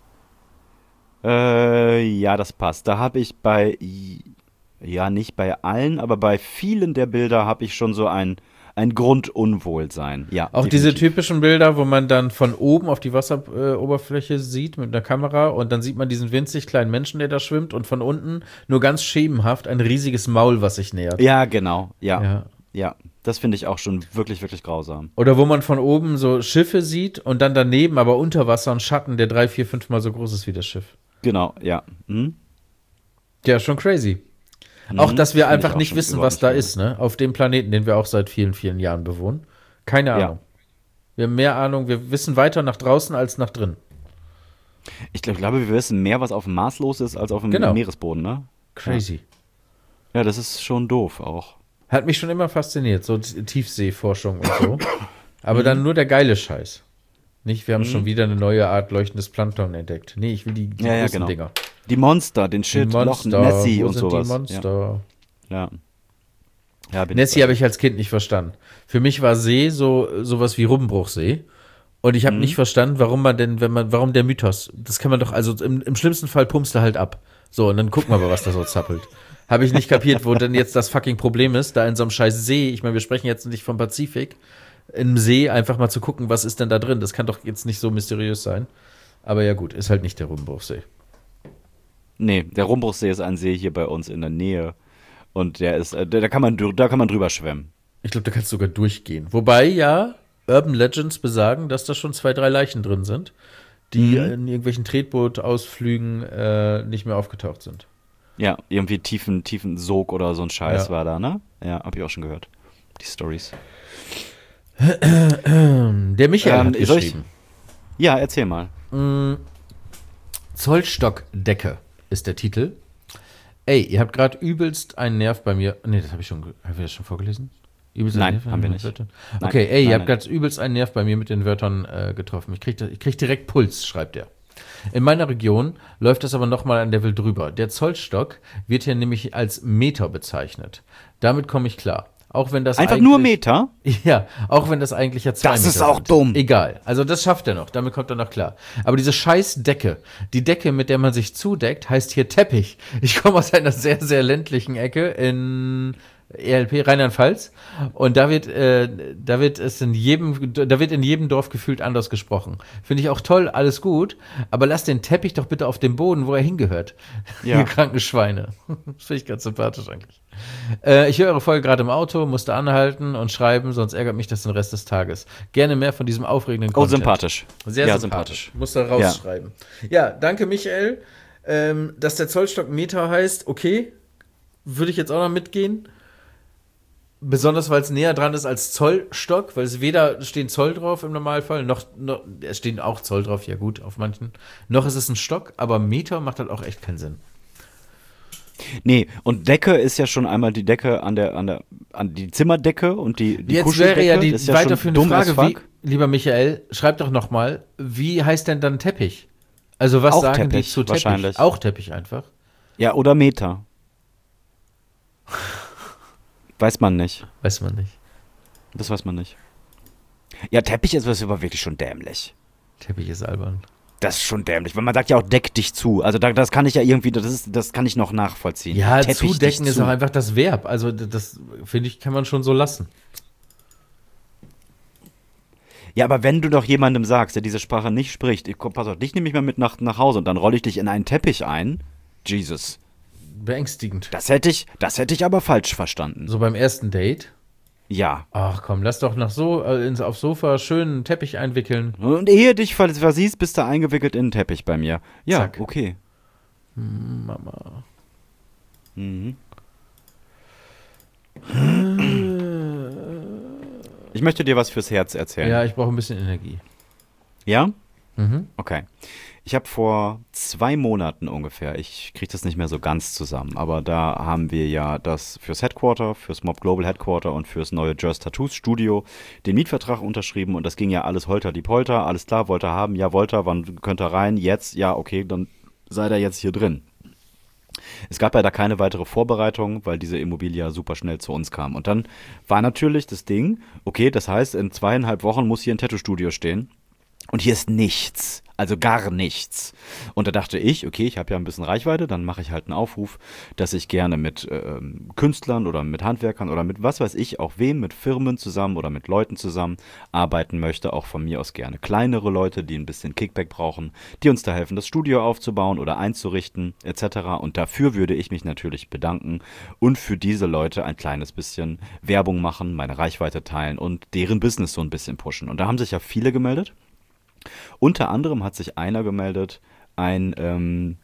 Äh, ja, das passt. Da habe ich bei, ja, nicht bei allen, aber bei vielen der Bilder habe ich schon so ein, ein Grundunwohlsein. Ja, Auch diese definitiv. typischen Bilder, wo man dann von oben auf die Wasseroberfläche sieht mit einer Kamera und dann sieht man diesen winzig kleinen Menschen, der da schwimmt und von unten nur ganz schemenhaft ein riesiges Maul, was sich nähert. Ja, genau. Ja, Ja. ja. Das finde ich auch schon wirklich, wirklich grausam. Oder wo man von oben so Schiffe sieht und dann daneben aber unter Wasser ein Schatten, der drei, vier, fünf Mal so groß ist wie das Schiff. Genau, ja. Hm? Ja, schon crazy. Mhm, Auch, dass wir finde ich einfach auch nicht schon wissen, überhaupt was da nicht ist, ne? Auf dem Planeten, den wir auch seit vielen, vielen Jahren bewohnen. Keine Ja. Ahnung. Wir haben mehr Ahnung, wir wissen weiter nach draußen als nach drin. Ich glaub, glaube, wir wissen mehr, was auf dem Mars los ist, als auf dem Genau. Meeresboden, ne? Crazy. Ja, das ist schon doof auch. Hat mich schon immer fasziniert, so T- Tiefseeforschung und so. Aber dann nur der geile Scheiß. Nicht, wir haben schon wieder eine neue Art leuchtendes Plankton entdeckt. Nee, ich will die, die Ja, ja, großen genau. Dinger. Die Monster, den Shit, Die Loch Monster, Nessie wo und sind sowas. die Monster? Ja. Ja. ja bin Nessie habe ich als Kind nicht verstanden. Für mich war See so sowas wie Rubbenbruchsee. Und ich habe nicht verstanden, warum man denn, wenn man, warum der Mythos, das kann man doch, also im, im schlimmsten Fall pumpst du halt ab. So, und dann gucken wir mal, was da so zappelt. Habe ich nicht kapiert, wo denn jetzt das fucking Problem ist, da in so einem scheiß See, ich meine, wir sprechen jetzt nicht vom Pazifik, im See einfach mal zu gucken, was ist denn da drin. Das kann doch jetzt nicht so mysteriös sein. Aber ja gut, ist halt nicht der Rubbenbruchsee. Nee, der Rumbruchsee ist ein See hier bei uns in der Nähe. Und der ist, äh, da kann man, drü- da kann man drüber schwimmen. Ich glaube, da kannst du sogar durchgehen. Wobei ja Urban Legends besagen, dass da schon zwei, drei Leichen drin sind, die in irgendwelchen Tretbootausflügen äh, nicht mehr aufgetaucht sind. Ja, irgendwie tiefen, tiefen Sog oder so ein Scheiß Ja. war da, ne? Ja, hab ich auch schon gehört. Die Stories. Der Michael Ähm, hat soll ich- geschrieben. Ja, erzähl mal. Zollstockdecke ist der Titel. Ey, ihr habt gerade übelst einen Nerv bei mir. Nee, das habe ich schon. ge- Haben wir das schon vorgelesen? Übelst Nein, einen Nerv haben wir mit nicht. Wörtern? Nein, Okay, ey, ihr nein, habt nein. gerade übelst einen Nerv bei mir mit den Wörtern äh, getroffen. Ich krieg, da- ich krieg direkt Puls, schreibt er. In meiner Region läuft das aber nochmal ein Level drüber. Der Zollstock wird hier nämlich als Meter bezeichnet. Damit komme ich klar. Auch wenn das Einfach eigentlich- nur Meter? Ja, auch wenn das eigentlich ja zwei Das Meter ist auch sind. dumm. Egal. Also das schafft er noch. Damit kommt er noch klar. Aber diese scheiß Decke, die Decke, mit der man sich zudeckt, heißt hier Teppich. Ich komme aus einer sehr, sehr ländlichen Ecke in E L P, Rheinland-Pfalz. Und da wird, äh, da wird es in jedem, da wird in jedem Dorf gefühlt anders gesprochen. Finde ich auch toll, alles gut. Aber lass den Teppich doch bitte auf dem Boden, wo er hingehört. Ja. Ihr kranken Schweine. Das finde ich ganz sympathisch eigentlich. Äh, ich höre eure Folge gerade im Auto, musste anhalten und schreiben, sonst ärgert mich das den Rest des Tages. Gerne mehr von diesem aufregenden Oh, Content. sympathisch. Sehr ja, sympathisch. Muss da rausschreiben. Ja, danke Michael. Ähm, dass der Zollstock Meter heißt, okay, würde ich jetzt auch noch mitgehen. Besonders, weil es näher dran ist als Zollstock, weil es weder stehen Zoll drauf im Normalfall, noch, noch es stehen auch Zoll drauf, ja gut, auf manchen. Noch ist es ein Stock, aber Meter macht halt auch echt keinen Sinn. Nee, und Decke ist ja schon einmal die Decke an der, an der, an die Zimmerdecke und die, die Jetzt wäre ja die ist ja weiterführende schon dumm as Frage, wie, fuck. lieber Michael, schreib doch noch mal, wie heißt denn dann Teppich? Also was Auch sagen die Teppich, zu Teppich? wahrscheinlich. Auch Teppich einfach. Ja, oder Meter. Weiß man nicht. Weiß man nicht. Das weiß man nicht. Ja, Teppich ist was aber wirklich schon dämlich. Teppich ist albern. Das ist schon dämlich, weil man sagt ja auch, deck dich zu. Also da, das kann ich ja irgendwie, das, ist, das kann ich noch nachvollziehen. Ja, Teppich zudecken dich ist zu. auch einfach das Verb. Also d- das, finde ich, kann man schon so lassen. Ja, aber wenn du doch jemandem sagst, der diese Sprache nicht spricht, ich, komm, pass auf, dich nehme ich mal mit nach, nach Hause und dann rolle ich dich in einen Teppich ein. Jesus. Beängstigend. Das hätte ich, das hätte ich aber falsch verstanden. So beim ersten Date. Ja. Ach komm, lass doch nach so äh, ins, aufs Sofa schön einen Teppich einwickeln. Und ehe dich vers- versiehst, bist du eingewickelt in einen Teppich bei mir. Ja, Zack. okay. Mama. Mhm. Ich möchte dir was fürs Herz erzählen. Ja, ich brauche ein bisschen Energie. Ja? Mhm. Okay. Ich habe vor zwei Monaten ungefähr, ich kriege das nicht mehr so ganz zusammen, aber da haben wir ja das fürs Headquarter, fürs Mob Global Headquarter und fürs neue Jers Tattoos Studio den Mietvertrag unterschrieben und das ging ja alles holter die Polter, alles klar, wollt ihr haben, ja wollt ihr, wann könnt ihr rein, jetzt, ja okay, dann seid ihr jetzt hier drin. Es gab ja da keine weitere Vorbereitung, weil diese Immobilie ja super schnell zu uns kam. Und dann war natürlich das Ding, okay, das heißt, in zweieinhalb Wochen muss hier ein Tattoo-Studio stehen. Und hier ist nichts, also gar nichts. Und da dachte ich, okay, ich habe ja ein bisschen Reichweite, dann mache ich halt einen Aufruf, dass ich gerne mit ähm, Künstlern oder mit Handwerkern oder mit was weiß ich, auch wem, mit Firmen zusammen oder mit Leuten zusammen arbeiten möchte. Auch von mir aus gerne kleinere Leute, die ein bisschen Kickback brauchen, die uns da helfen, das Studio aufzubauen oder einzurichten et cetera. Und dafür würde ich mich natürlich bedanken und für diese Leute ein kleines bisschen Werbung machen, meine Reichweite teilen und deren Business so ein bisschen pushen. Und da haben sich ja viele gemeldet. Unter anderem hat sich einer gemeldet, ein, ähm,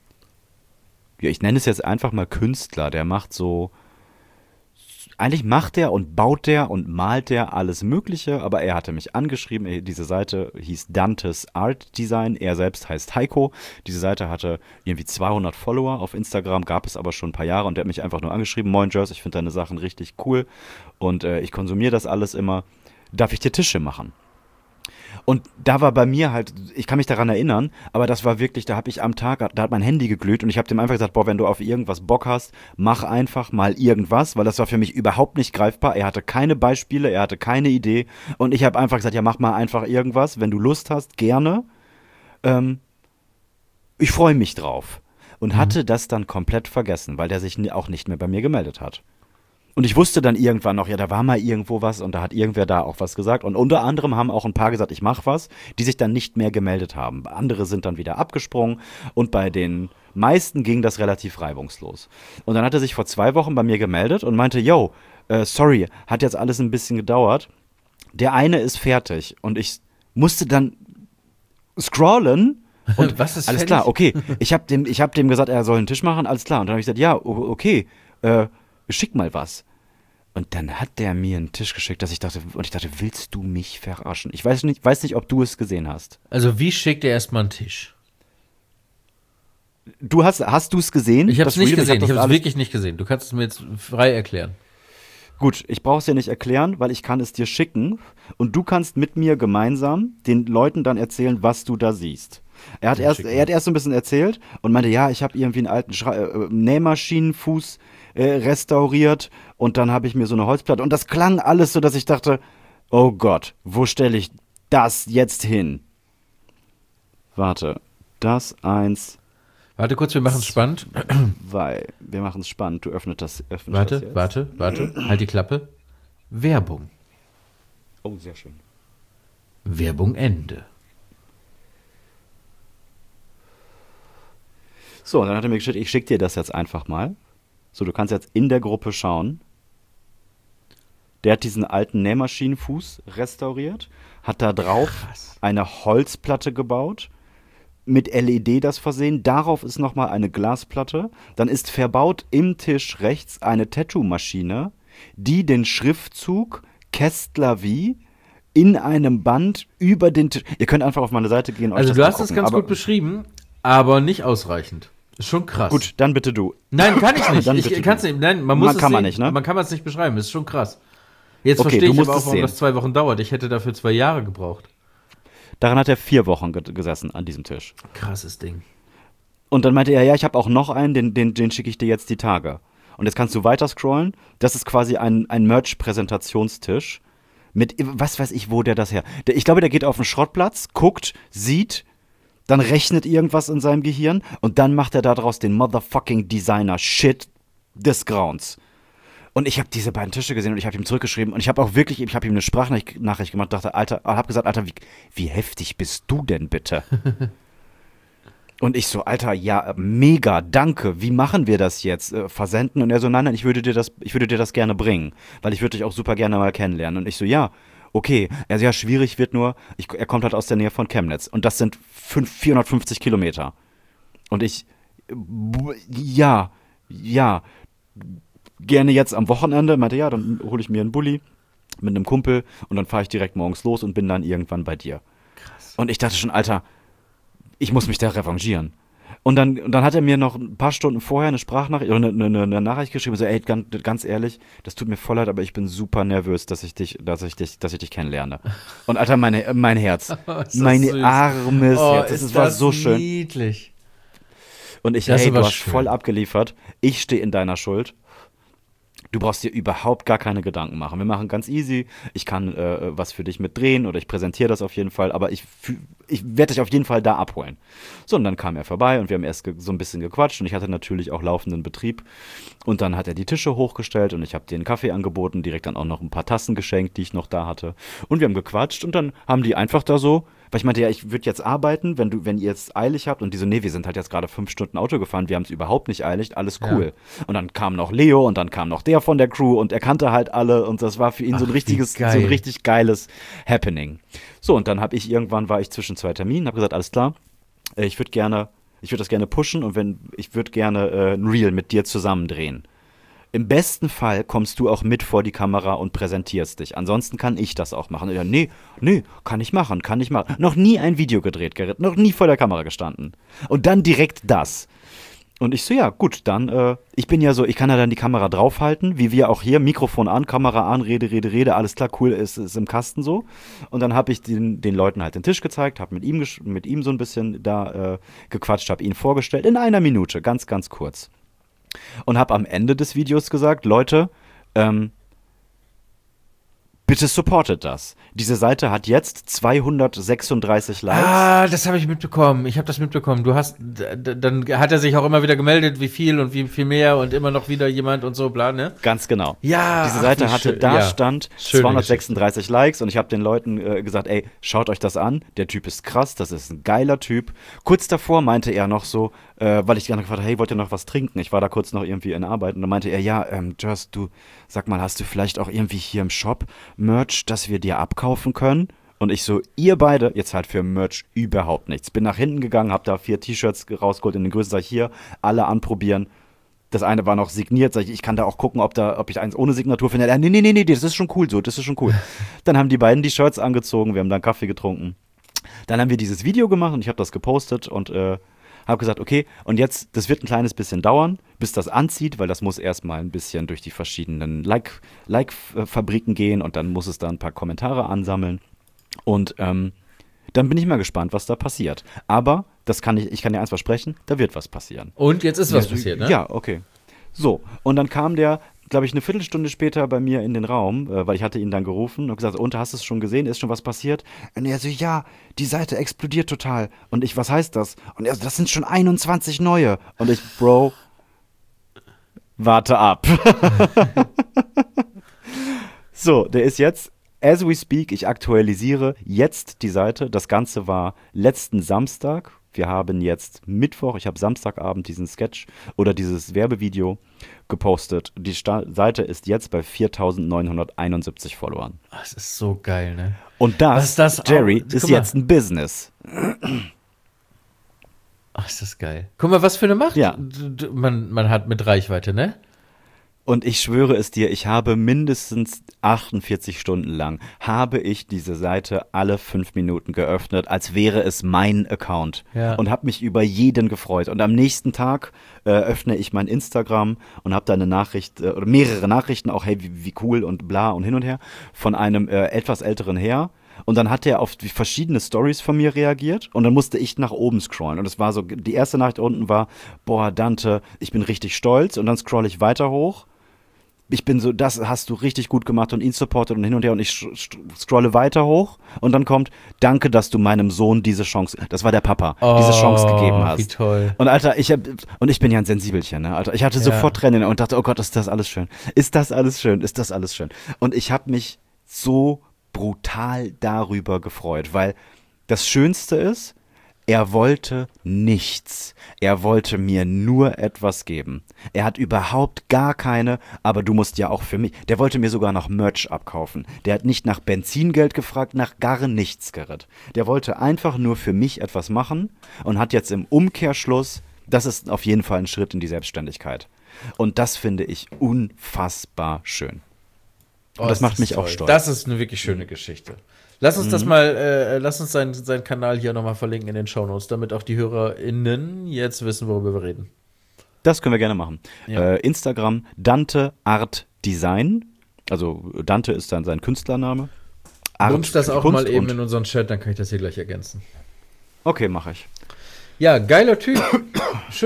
ja, ich nenne es jetzt einfach mal Künstler, der macht so, eigentlich macht der und baut der und malt der alles Mögliche, aber er hatte mich angeschrieben, er- diese Seite hieß Dantes Art Design, er selbst heißt Heiko, diese Seite hatte irgendwie zweihundert Follower auf Instagram, gab es aber schon ein paar Jahre und der hat mich einfach nur angeschrieben, moin Jers, ich finde deine Sachen richtig cool und äh, ich konsumiere das alles immer, darf ich dir Tische machen? Und da war bei mir halt, ich kann mich daran erinnern, aber das war wirklich, da habe ich am Tag, da hat mein Handy geglüht und ich habe dem einfach gesagt, boah, wenn du auf irgendwas Bock hast, mach einfach mal irgendwas, weil das war für mich überhaupt nicht greifbar. Er hatte keine Beispiele, er hatte keine Idee und ich habe einfach gesagt, ja, mach mal einfach irgendwas, wenn du Lust hast, gerne. Ähm, ich freue mich drauf. Und hatte das dann komplett vergessen, weil der sich ni- auch nicht mehr bei mir gemeldet hat. Und ich wusste dann irgendwann noch, ja, da war mal irgendwo was und da hat irgendwer da auch was gesagt. Und unter anderem haben auch ein paar gesagt, ich mach was, die sich dann nicht mehr gemeldet haben. Andere sind dann wieder abgesprungen und bei den meisten ging das relativ reibungslos. Und dann hat er sich vor zwei Wochen bei mir gemeldet und meinte, yo, äh, sorry, hat jetzt alles ein bisschen gedauert. Der eine ist fertig und ich musste dann scrollen und Was ist alles fertig? klar, okay. Ich habe dem, ich hab dem gesagt, er soll einen Tisch machen, alles klar. Und dann habe ich gesagt, ja, o- okay, äh, schick mal was. Und dann hat der mir einen Tisch geschickt, dass ich dachte, und ich dachte, willst du mich verarschen? Ich weiß nicht, weiß nicht, ob du es gesehen hast. Also wie schickt er erstmal einen Tisch? Du hast, hast du es gesehen? Ich habe es Das nicht Reel? gesehen, hab ich das habe es alles- wirklich nicht gesehen. Du kannst es mir jetzt frei erklären. Gut, ich brauche es dir nicht erklären, weil ich kann es dir schicken und du kannst mit mir gemeinsam den Leuten dann erzählen, was du da siehst. Er hat, Ja, erst, schick er hat erst so ein bisschen erzählt und meinte, ja, ich habe irgendwie einen alten Schra äh, Nähmaschinenfuß äh, restauriert und dann habe ich mir so eine Holzplatte und das klang alles so, dass ich dachte, oh Gott, wo stelle ich das jetzt hin? Warte, das eins, Warte kurz, wir machen es spannend. weil wir machen es spannend. Du öffnest das, öffnest das Warte, jetzt. warte, warte. Halt die Klappe. Werbung. Oh, sehr schön. Werbung Ende. So, und dann hat er mir geschickt, ich schicke dir das jetzt einfach mal. So, du kannst jetzt in der Gruppe schauen. Der hat diesen alten Nähmaschinenfuß restauriert, hat da drauf eine Holzplatte gebaut, mit L E D das versehen. Darauf ist nochmal eine Glasplatte. Dann ist verbaut im Tisch rechts eine Tattoo-Maschine, die den Schriftzug Kästler wie in einem Band über den Tisch. Ihr könnt einfach auf meine Seite gehen und euch Also das du mal hast es gucken, ganz aber- gut beschrieben, aber nicht ausreichend. Ist schon krass. Gut, dann bitte du. Nein, kann ich nicht. Dann Ich bitte kann's du. nicht. Nein, man muss Man es kann man sehen. nicht, ne? Man kann es nicht beschreiben. Ist schon krass. Jetzt Okay, verstehe du ich musst aber auch, es warum sehen. das zwei Wochen dauert. Ich hätte dafür zwei Jahre gebraucht. Daran hat er vier Wochen ge gesessen an diesem Tisch. Krasses Ding. Und dann meinte er, ja, ich habe auch noch einen, den, den, den schicke ich dir jetzt die Tage. Und jetzt kannst du weiter scrollen. Das ist quasi ein, ein Merch-Präsentationstisch. Mit, was weiß ich, wo der das her. Der, ich glaube, der geht auf den Schrottplatz, guckt, sieht, dann rechnet irgendwas in seinem Gehirn und dann macht er daraus den motherfucking Designer-Shit des Grauens. Und ich habe diese beiden Tische gesehen und ich habe ihm zurückgeschrieben und ich habe auch wirklich, ich habe ihm eine Sprachnachricht gemacht, dachte, Alter, habe gesagt, Alter, wie, wie heftig bist du denn bitte? Und ich so, Alter, ja, mega, danke. Wie machen wir das jetzt? Äh, versenden? Und er so, nein, nein, ich würde dir das, ich würde dir das gerne bringen, weil ich würde dich auch super gerne mal kennenlernen. Und ich so, ja, okay. Er so, ja, schwierig wird nur, ich, er kommt halt aus der Nähe von Chemnitz und das sind fünf, vierhundertfünfzig Kilometer. Und ich, b- ja, ja, gerne jetzt am Wochenende. Meinte, ja, dann hole ich mir einen Bulli mit einem Kumpel und dann fahre ich direkt morgens los und bin dann irgendwann bei dir. Krass. Und ich dachte schon, Alter, ich muss mich da revanchieren. Und dann, und dann hat er mir noch ein paar Stunden vorher eine Sprachnachricht oder eine, eine, eine Nachricht geschrieben, so, ey, ganz, ganz ehrlich, das tut mir voll leid, aber ich bin super nervös, dass ich dich, dass ich dich, dass ich dich kennenlerne. Und Alter, meine, mein Herz, Ist das mein süß. armes Oh, Herz, das, ist war das so schön. Du brauchst dir überhaupt gar keine Gedanken machen. Wir machen ganz easy. Ich kann äh, was für dich mit drehen oder ich präsentiere das auf jeden Fall, aber ich, ich werde dich auf jeden Fall da abholen. So, und dann kam er vorbei und wir haben erst so ein bisschen gequatscht und ich hatte natürlich auch laufenden Betrieb. Und dann hat er die Tische hochgestellt und ich habe dir einen Kaffee angeboten, direkt dann auch noch ein paar Tassen geschenkt, die ich noch da hatte. Und wir haben gequatscht und dann haben die einfach da so, weil ich meinte, ja, ich würde jetzt arbeiten, wenn du, wenn ihr es eilig habt. Und die so, nee, wir sind halt jetzt gerade fünf Stunden Auto gefahren, wir haben es überhaupt nicht eilig, alles cool. Ja. Und dann kam noch Leo und dann kam noch der von der Crew und er kannte halt alle und das war für ihn Ach, so ein richtiges, so ein richtig geiles Happening. So, und dann habe ich irgendwann, war ich zwischen zwei Terminen, habe gesagt, alles klar, ich würde gerne, ich würde das gerne pushen und wenn, ich würde gerne äh, ein Reel mit dir zusammen drehen. Im besten Fall kommst du auch mit vor die Kamera und präsentierst dich. Ansonsten kann ich das auch machen. Ja, nee, nee, kann ich machen, kann ich machen. Noch nie ein Video gedreht, Gerrit, noch nie vor der Kamera gestanden. Und dann direkt das. Und ich so, ja, gut, dann, äh, ich bin ja so, ich kann ja dann die Kamera draufhalten, wie wir auch hier, Mikrofon an, Kamera an, Rede, Rede, Rede, alles klar, cool, ist, ist im Kasten so. Und dann habe ich den, den Leuten halt den Tisch gezeigt, habe mit ihm, mit ihm so ein bisschen da äh, gequatscht, habe ihn vorgestellt, in einer Minute, ganz, ganz kurz. Und habe am Ende des Videos gesagt, Leute, ähm, bitte supportet das. Diese Seite hat jetzt zweihundertsechsunddreißig Likes. Ah, das habe ich mitbekommen. Ich habe das mitbekommen. Du hast, d- dann hat er sich auch immer wieder gemeldet, wie viel und wie viel mehr und immer noch wieder jemand und so, bla, ne? Ganz genau. Ja. Diese Seite ach, hatte, schön. da ja. stand Schöne zweihundertsechsunddreißig Geschichte. Likes und ich habe den Leuten äh, gesagt, ey, schaut euch das an. Der Typ ist krass, das ist ein geiler Typ. Kurz davor meinte er noch so, äh, weil ich gerne gefragt habe, hey, wollt ihr noch was trinken? Ich war da kurz noch irgendwie in Arbeit und dann meinte er, ja, ähm, Just, du, sag mal, hast du vielleicht auch irgendwie hier im Shop Merch, dass wir dir abkaufen können? Und ich so, ihr beide, jetzt halt für Merch überhaupt nichts. Bin nach hinten gegangen, hab da vier T-Shirts rausgeholt in den Größen, sag ich, hier, alle anprobieren. Das eine war noch signiert, sag ich, ich kann da auch gucken, ob, da, ob ich eins ohne Signatur finde. Ja, nee, nee, nee, nee, das ist schon cool so, das ist schon cool. Dann haben die beiden die Shirts angezogen, wir haben dann Kaffee getrunken. Dann haben wir dieses Video gemacht und ich habe das gepostet und äh, habe gesagt, okay, und jetzt, das wird ein kleines bisschen dauern, bis das anzieht, weil das muss erstmal ein bisschen durch die verschiedenen Like, Like-Fabriken gehen und dann muss es da ein paar Kommentare ansammeln. Und ähm, dann bin ich mal gespannt, was da passiert. Aber das kann ich, ich kann dir eins versprechen, da wird was passieren. Und jetzt ist was ja, passiert, ne? Ja, okay. So, und dann kam der, glaube ich, eine Viertelstunde später bei mir in den Raum, äh, weil ich hatte ihn dann gerufen und gesagt, und hast du es schon gesehen, ist schon was passiert? Und er so, ja, die Seite explodiert total. Und ich, was heißt das? Und er so, das sind schon einundzwanzig neue. Und ich, Bro, warte ab. So, der ist jetzt, as we speak, ich aktualisiere jetzt die Seite. Das Ganze war letzten Samstag. Wir haben jetzt Mittwoch, ich habe Samstagabend diesen Sketch oder dieses Werbevideo gepostet. Die Sta- Seite ist jetzt bei viertausendneunhunderteinundsiebzig Followern. Das ist so geil, ne? Und das, Was ist das? Jerry, Oh, ist guck mal. jetzt ein Business. Ach, ist das geil. Guck mal, was für eine Macht Ja. d- d- man, man hat mit Reichweite, ne? Und ich schwöre es dir, ich habe mindestens achtundvierzig Stunden lang, habe ich diese Seite alle fünf Minuten geöffnet, als wäre es mein Account. Ja. Und habe mich über jeden gefreut. Und am nächsten Tag äh, öffne ich mein Instagram und habe da eine Nachricht, äh, oder mehrere Nachrichten, auch hey, wie, wie cool und bla und hin und her, von einem äh, etwas älteren Herr. Und dann hat er auf die verschiedene Stories von mir reagiert und dann musste ich nach oben scrollen. Und es war so, die erste Nachricht unten war, boah, Dante, ich bin richtig stolz. Und dann scroll ich weiter hoch. Ich bin so, das hast du richtig gut gemacht und ihn supportet und hin und her und ich sch- sch- scrolle weiter hoch und dann kommt, danke, dass du meinem Sohn diese Chance, das war der Papa, diese Chance gegeben hast. Wie toll. Und Alter, ich hab, und ich bin ja ein Sensibelchen, ne, Alter, ich hatte Ja. sofort Tränen und dachte, oh Gott, ist das alles schön, ist das alles schön, ist das alles schön. Und ich habe mich so brutal darüber gefreut, weil das Schönste ist, er wollte nichts. Er wollte mir nur etwas geben. Er hat überhaupt gar keine, aber du musst ja auch für mich, der wollte mir sogar noch Merch abkaufen. Der hat nicht nach Benzingeld gefragt, nach gar nichts, Gerrit. Der wollte einfach nur für mich etwas machen und hat jetzt im Umkehrschluss, das ist auf jeden Fall ein Schritt in die Selbstständigkeit. Und das finde ich unfassbar schön. Und das macht ist mich auch toll. stolz. Das ist eine wirklich schöne Geschichte. Lass uns das mal, äh, lass uns seinen, seinen Kanal hier nochmal verlinken in den Shownotes, damit auch die HörerInnen jetzt wissen, worüber wir reden. Das können wir gerne machen. Ja. Äh, Instagram Dante Art Design. Also Dante ist dann sein Künstlername. Art Nimm's das auch Kunst mal eben und- in unseren Chat, dann kann ich das hier gleich ergänzen. Okay, mache ich. Ja, geiler Typ. Schön.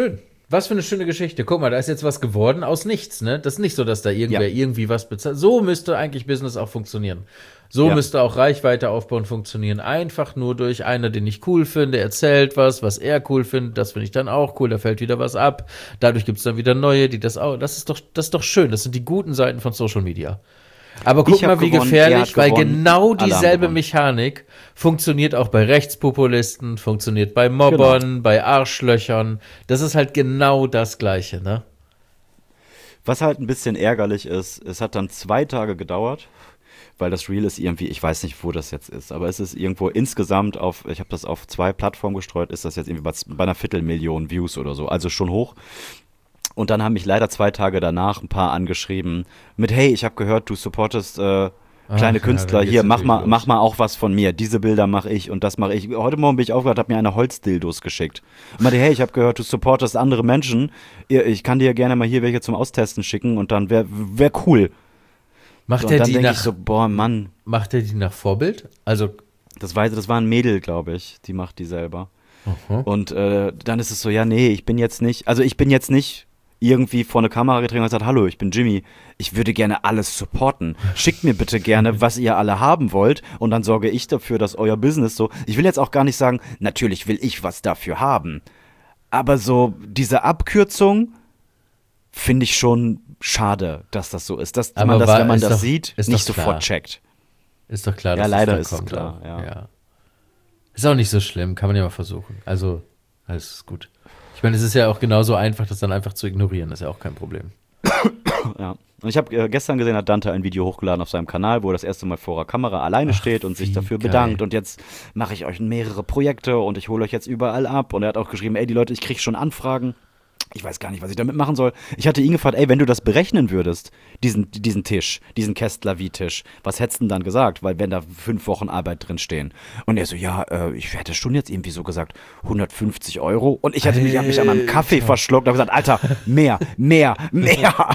Was für eine schöne Geschichte. Guck mal, da ist jetzt was geworden aus nichts, ne? Das ist nicht so, dass da irgendwer Ja. irgendwie was bezahlt. So müsste eigentlich Business auch funktionieren. So Ja. müsste auch Reichweite aufbauen funktionieren. Einfach nur durch einer, den ich cool finde, erzählt was, was er cool findet. Das finde ich dann auch cool. Da fällt wieder was ab. Dadurch gibt es dann wieder neue, die das auch. Das ist doch, das ist doch schön. Das sind die guten Seiten von Social Media. Aber guck Ich hab mal, wie gewonnen, er gefährlich, hat weil gewonnen, genau alle haben dieselbe gewonnen. Mechanik funktioniert auch bei Rechtspopulisten, funktioniert bei Mobbern, Genau. bei Arschlöchern. Das ist halt genau das Gleiche, ne? Was halt ein bisschen ärgerlich ist, es hat dann zwei Tage gedauert, weil das Reel ist irgendwie, ich weiß nicht, wo das jetzt ist, aber es ist irgendwo insgesamt auf, ich habe das auf zwei Plattformen gestreut, ist das jetzt irgendwie bei, bei einer Viertelmillion Views oder so, also schon hoch. Und dann haben mich leider zwei Tage danach ein paar angeschrieben mit, hey, ich habe gehört, du supportest äh, kleine ja, Künstler, dann geht's hier, mach natürlich mal, los. mach mal auch was von mir. Diese Bilder mache ich und das mache ich. Heute Morgen bin ich aufgewacht, habe mir eine Holzdildos geschickt. Und meinte, hey, ich habe gehört, du supportest andere Menschen. Ihr- Ich kann dir gerne mal hier welche zum Austesten schicken und dann wäre wär cool. Macht Und er dann die denke ich nach, so, boah, Mann, macht er die nach Vorbild? Also, das weiß, das war ein Mädel, glaube ich, die macht die selber. aha. Und äh, dann ist es so, ja, nee, ich bin jetzt nicht, also ich bin jetzt nicht irgendwie vor eine Kamera getreten und gesagt, hallo, ich bin Jimmy, ich würde gerne alles supporten. Schickt mir bitte gerne, was ihr alle haben wollt und dann sorge ich dafür, dass euer Business so, ich will jetzt auch gar nicht sagen, natürlich will ich was dafür haben, aber so diese Abkürzung finde ich schon schade, dass das so ist, dass Aber man das, war- wenn man ist das doch- sieht, ist nicht doch klar. sofort checkt. Ist doch klar, Ja, dass leider da ist es kommt klar, auch. ja. Ist auch nicht so schlimm, kann man ja mal versuchen. Also, alles ist gut. Ich meine, es ist ja auch genauso einfach, das dann einfach zu ignorieren. Das ist ja auch kein Problem. Ja. Und ich habe äh, gestern gesehen, hat Dante ein Video hochgeladen auf seinem Kanal, wo er das erste Mal vor der Kamera alleine Ach, steht und sich wie dafür geil. bedankt. Und jetzt mache ich euch mehrere Projekte und ich hole euch jetzt überall ab. Und er hat auch geschrieben, ey, die Leute, ich kriege schon Anfragen. Ich weiß gar nicht, was ich damit machen soll. Ich hatte ihn gefragt, ey, wenn du das berechnen würdest, diesen, diesen Tisch, diesen Kästler-Wie-Tisch, was hättest du denn dann gesagt? Weil wenn da fünf Wochen Arbeit drin stehen. Und er so, ja, äh, ich hätte schon jetzt irgendwie so gesagt, hundertfünfzig Euro. Und ich hatte mich, hab mich an meinem Kaffee Alter. verschluckt und hab gesagt, Alter, mehr, mehr, mehr.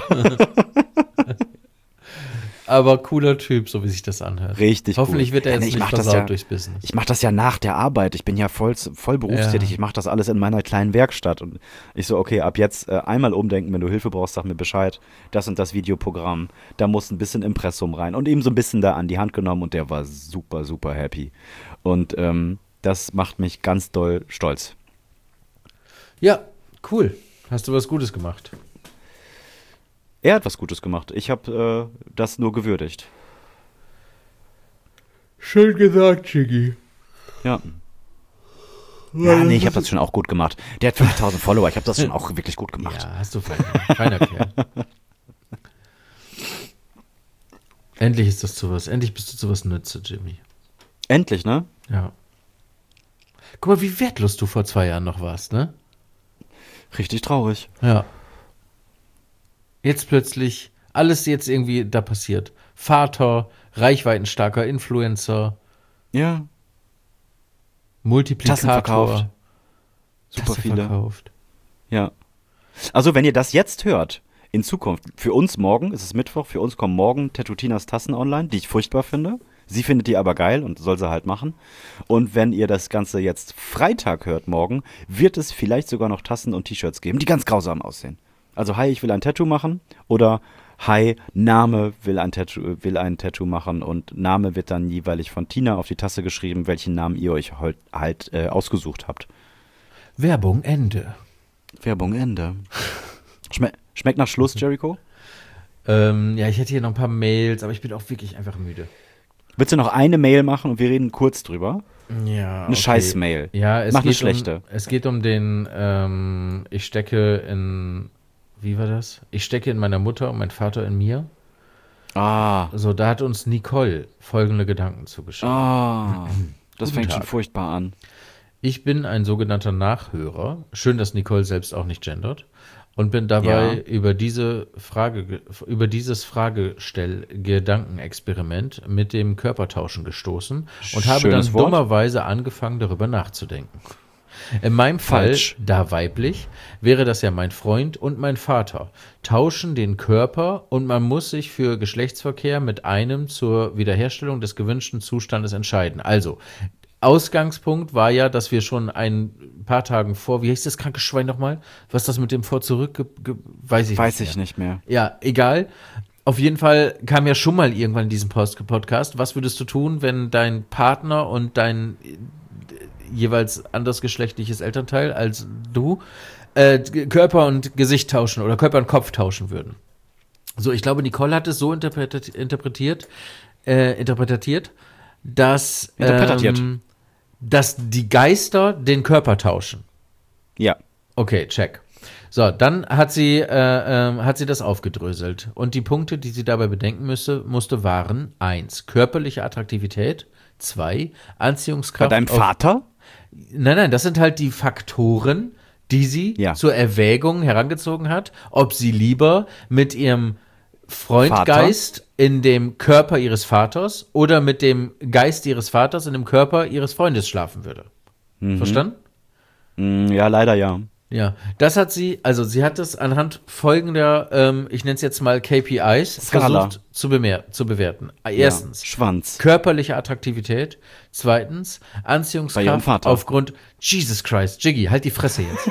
Aber cooler Typ, so wie sich das anhört. Richtig Hoffentlich cool. wird er Ja, jetzt nee, ich nicht mach das versaut ja- durchs Business. Ich mache das ja nach der Arbeit. Ich bin ja voll, voll berufstätig. Ja. Ich mache das alles in meiner kleinen Werkstatt. Und ich so, okay, ab jetzt äh, einmal umdenken, wenn du Hilfe brauchst, sag mir Bescheid. Das und das Videoprogramm. Da muss ein bisschen Impressum rein. Und ihm so ein bisschen da an die Hand genommen und der war super, super happy. Und ähm, das macht mich ganz doll stolz. Ja, cool. Hast du was Gutes gemacht? Er hat was Gutes gemacht. Ich habe äh, das nur gewürdigt. Schön gesagt, Chiggy. Ja. Ja, nee, ich habe das schon auch gut gemacht. Der hat fünftausend Follower. Ich habe das schon auch wirklich gut gemacht. Ja, hast du fein. Feiner Kerl. Endlich ist das zu was. Endlich bist du zu was Nütze, Jimmy. Endlich, ne? Ja. Guck mal, wie wertlos du vor zwei Jahren noch warst, ne? Richtig traurig. Ja. Jetzt plötzlich alles jetzt irgendwie da passiert. Vater, reichweitenstarker Influencer, Ja, Multiplikator. Tassen verkauft. super Tasse viele. verkauft. Ja. Also, wenn ihr das jetzt hört, in Zukunft, für uns morgen, es ist Mittwoch, für uns kommen morgen Tattoo-Tinas Tassen online, die ich furchtbar finde. Sie findet die aber geil und soll sie halt machen. Und wenn ihr das Ganze jetzt Freitag hört morgen, wird es vielleicht sogar noch Tassen und T-Shirts geben, die ganz grausam aussehen. Also, hi, ich will ein Tattoo machen oder hi, Name will ein Tattoo, will ein Tattoo machen und Name wird dann jeweilig von Tina auf die Tasse geschrieben, welchen Namen ihr euch halt, halt äh, ausgesucht habt. Werbung Ende. Werbung Ende. Schme schmeckt nach Schluss, Jericho? Ähm, ja, ich hätte hier noch ein paar Mails, aber ich bin auch wirklich einfach müde. Willst du noch eine Mail machen und wir reden kurz drüber? Ja. Eine Scheiß-Mail. Ja, es Mach eine geht schlechte. Um, es geht um den, ähm, ich stecke in, wie war das? Ich stecke in meiner Mutter und mein Vater in mir. Ah. So, da hat uns Nicole folgende Gedanken zugeschickt. Ah. Das Guten fängt schon Tag. furchtbar an. Ich bin ein sogenannter Nachhörer. Schön, dass Nicole selbst auch nicht gendert. Und bin dabei Ja. über diese Frage, über dieses Fragestell-Gedankenexperiment mit dem Körpertauschen gestoßen und habe Schönes dann Wort. dummerweise angefangen, darüber nachzudenken. In meinem Fall, Falsch. da weiblich, wäre das ja mein Freund und mein Vater. Tauschen den Körper und man muss sich für Geschlechtsverkehr mit einem zur Wiederherstellung des gewünschten Zustandes entscheiden. Also, Ausgangspunkt war ja, dass wir schon ein paar Tagen vor, wie heißt das kranke Schwein nochmal? Was das mit dem vor zurück, ge, ge, weiß ich Weiß nicht ich mehr. nicht mehr. Ja, egal. Auf jeden Fall kam ja schon mal irgendwann in diesem Post- Podcast, was würdest du tun, wenn dein Partner und dein äh, jeweils andersgeschlechtliches Elternteil als du äh, Körper und Gesicht tauschen oder Körper und Kopf tauschen würden? So, ich glaube, Nicole hat es so interpretiert, interpretiert, äh, interpretiert, dass, Interpretiert. ähm, dass die Geister den Körper tauschen. Ja. Okay, check. So, dann hat sie, äh, ähm, hat sie das aufgedröselt. Und die Punkte, die sie dabei bedenken müsste, musste, waren eins, körperliche Attraktivität, zwei, Bei Anziehungskraft. deinem auf- Vater? Nein, nein, das sind halt die Faktoren, die sie Ja. zur Erwägung herangezogen hat, ob sie lieber mit ihrem Vater? Freundgeist in dem Körper ihres Vaters oder mit dem Geist ihres Vaters in dem Körper ihres Freundes schlafen würde. Verstanden? Mm, ja, leider ja. Ja, das hat sie, also sie hat es anhand folgender, ähm, ich nenne es jetzt mal K P Is, Skala. versucht zu, bemer- zu bewerten. Erstens, Ja. Schwanz. körperliche Attraktivität. Zweitens, Bei ihrem Anziehungskraft Vater. aufgrund, Jesus Christ, Jiggy, halt die Fresse jetzt.